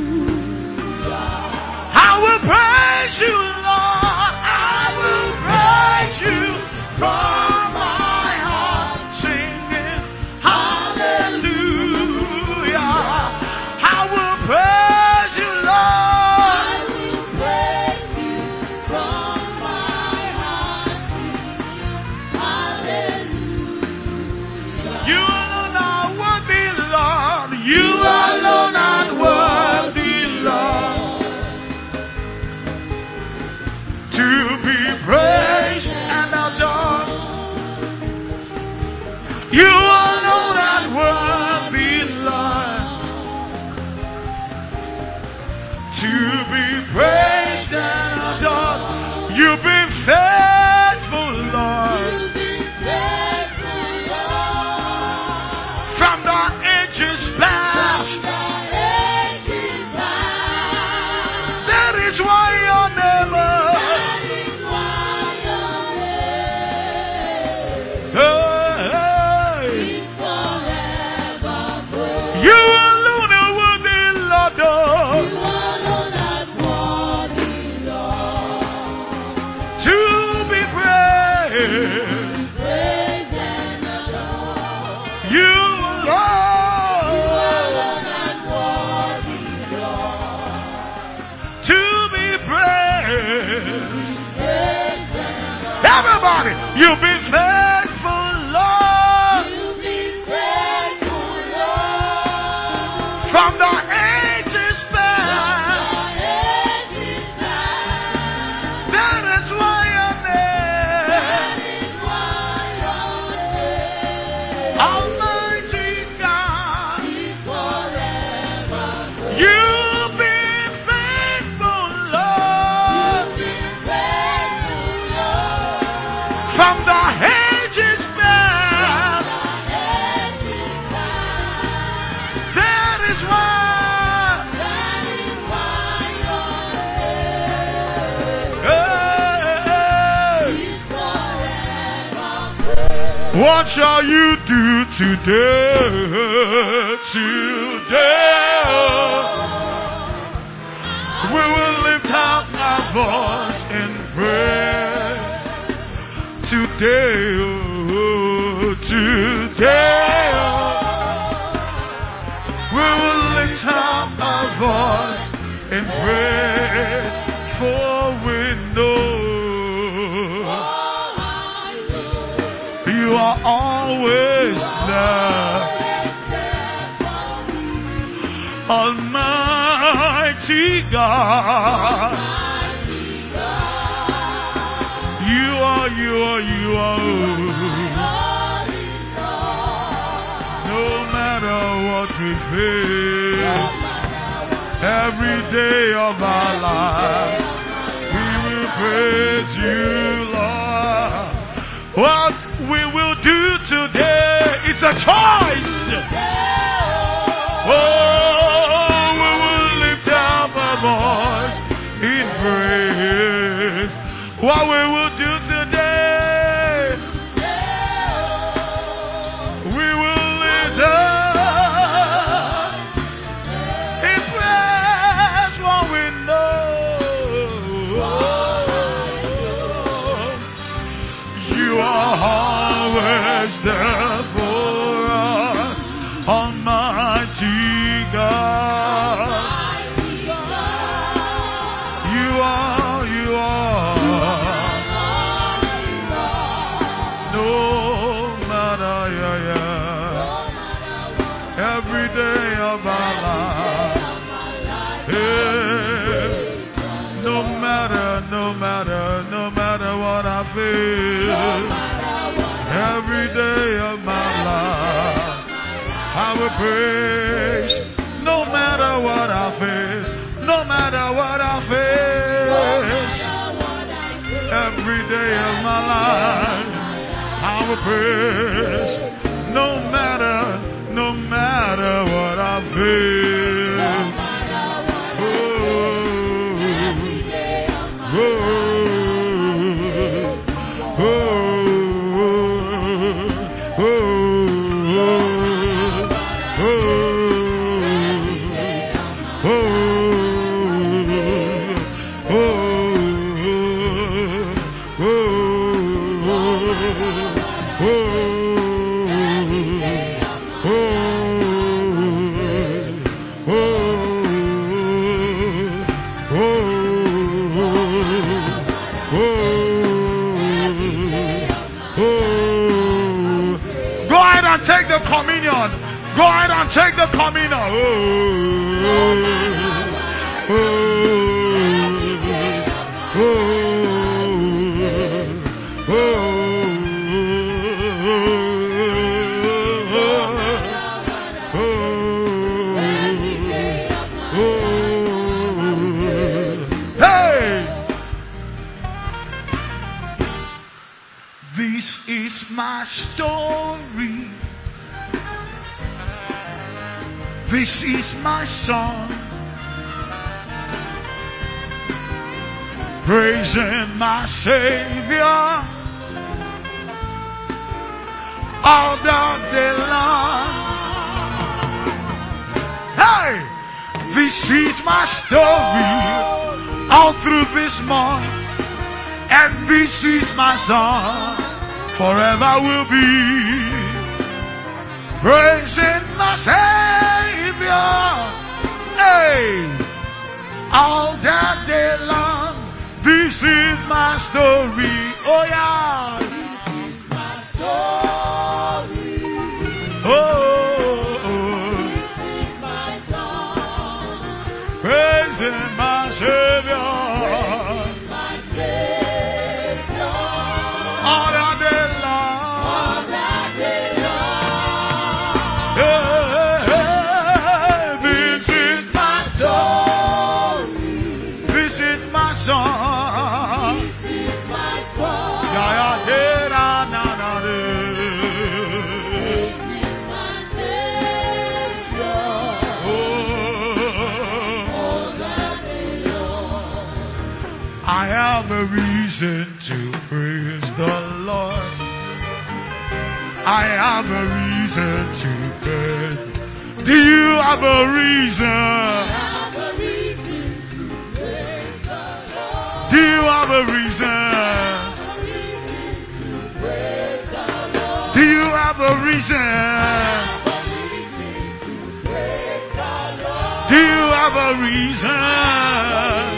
I will praise you, Lord. I will praise you from my heart, singing hallelujah. I will praise you, Lord. I will praise you from my heart. Hallelujah. You alone are worthy, Lord. You alone are worthy, Lord, to be praised and adored. You alone are worthy, Lord, to be praised and adored. You've been faithful, Lord, You've been faithful, Lord. from the ages past. From the ages past. That is why your name, That is why your name hey, is forever praised. you alone are worthy, Lord. You alone are worthy, Lord. To be praised. Praise and adore. You You alone alone are worthy, Lord. to be praised. Praise and adore. Everybody, you've been faithful, Lord, You've been faithful, Lord. from the ages past. From the ages past. That is why your name, That is why your name Almighty God, is forever praised. you've been faithful, Lord, You've been faithful, Lord. from the ages past. From the ages past. That is why, That is why your name hey, is forever praised. what shall you do today? Today, we will lift up our voice in prayer. Today, oh, today, we will lift up our voice in prayer, for we know you are always there, Almighty God. You are, you are, you are. No matter what we face, every day of our life, we will praise you, Lord. What we will do today, it's a choice. Oh, we will lift up our voice in praise. What we will do today, we will lift up in praise what we know. You are always there for us, Almighty God. You are, you are. I will praise. No matter what I face, no matter what I face, every day of my life, I will praise. No matter, no matter what I face. Oh, oh, oh, oh, Go ahead and take the communion. Go ahead and take the communion. Oh, oh, oh, oh, oh. Hey! This is my story. This is my song, praising my Savior all the day long. Hey, this is my story all through this month, and this is my song, forever will be, praising my Savior. Hey, all that day long, this is my story. Oh yeah, this is my story. Oh, oh, oh. This is my song, praising my Savior. Praising my Savior. All that day long. All that day long. Yeah. I have a reason to praise the Lord. I have a reason to praise. Do you have a reason? I have a reason to praise the Lord. Do you have a reason? I have a reason to praise the Lord. Do you have a reason? I have a reason to praise the Lord. Do you have a reason?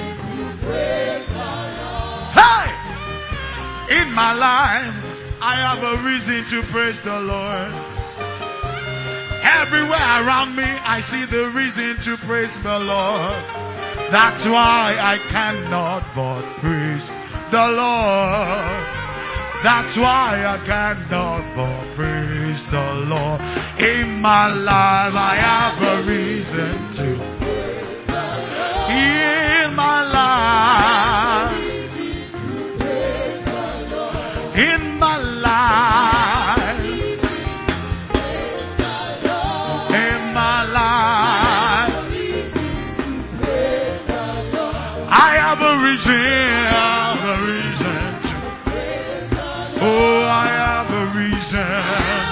Hey! In my life, I have a reason to praise the Lord. Everywhere around me, I see the reason to praise the Lord. That's why I cannot but praise the Lord. That's why I cannot but praise the Lord. In my life, I have a reason to praise the Lord. In my life, in my life, in my life, I have a reason, I have a reason to, oh, I have a reason,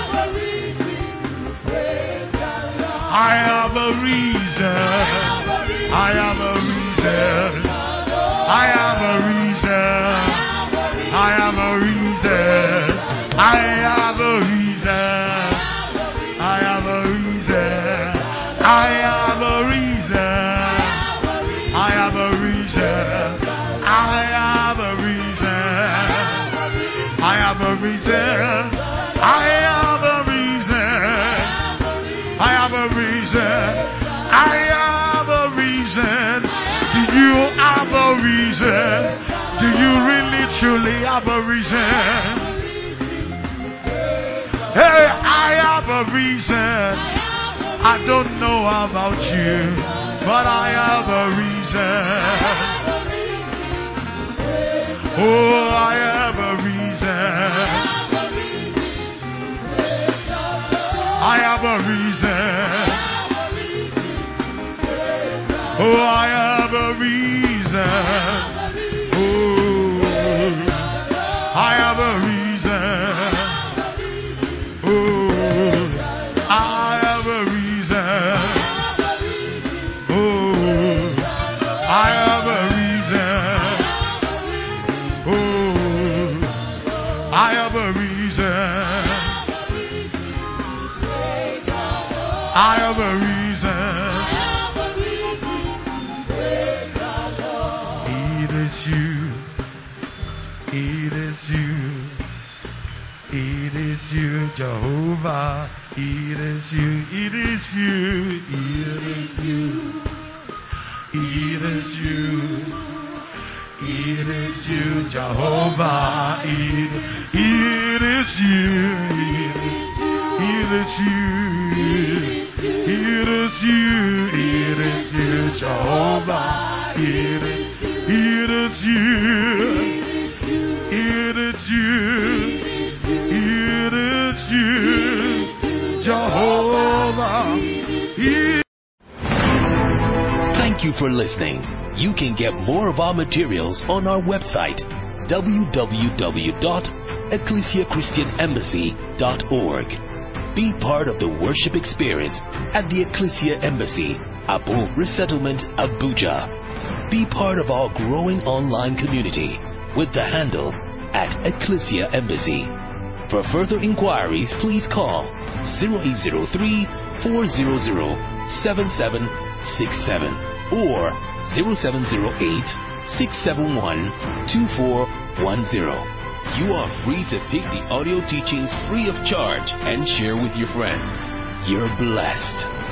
I have a reason, I have a reason, I have a reason, I have a reason. I have a reason. I have a reason. I have a reason. I have a reason. I have a reason. I have a reason. I have a reason. I have a reason. I have a reason. Do you have a reason? Do you really truly have a reason? Hey, I have a reason. don't know about you, but I have a reason. Oh, I have a reason. I have a reason. Oh, I have a reason. Oh, I have a reason. Oh, I have a reason. Oh, I have a reason. Oh, I have a reason. I have a reason. It is you. It is you. It is you, Jehovah. It is you. It is you. It is you. It is you. It is you, Jehovah. It, it is you. It is you. It is you. It is you, Jehovah. It is, it is you. It is you. It is you, Jehovah. It Thank you for listening. You can get more of our materials on our website, w w w dot ecclesia christian embassy dot org. Be part of the worship experience at the Ecclesia Embassy, Abu Resettlement, Abuja. Be part of our growing online community with the handle at Ecclesia Embassy. For further inquiries, please call zero eight zero three, four zero zero, seven seven six seven or zero seven zero eight, six seven one, two four one zero. You are free to pick the audio teachings free of charge and share with your friends. You're blessed.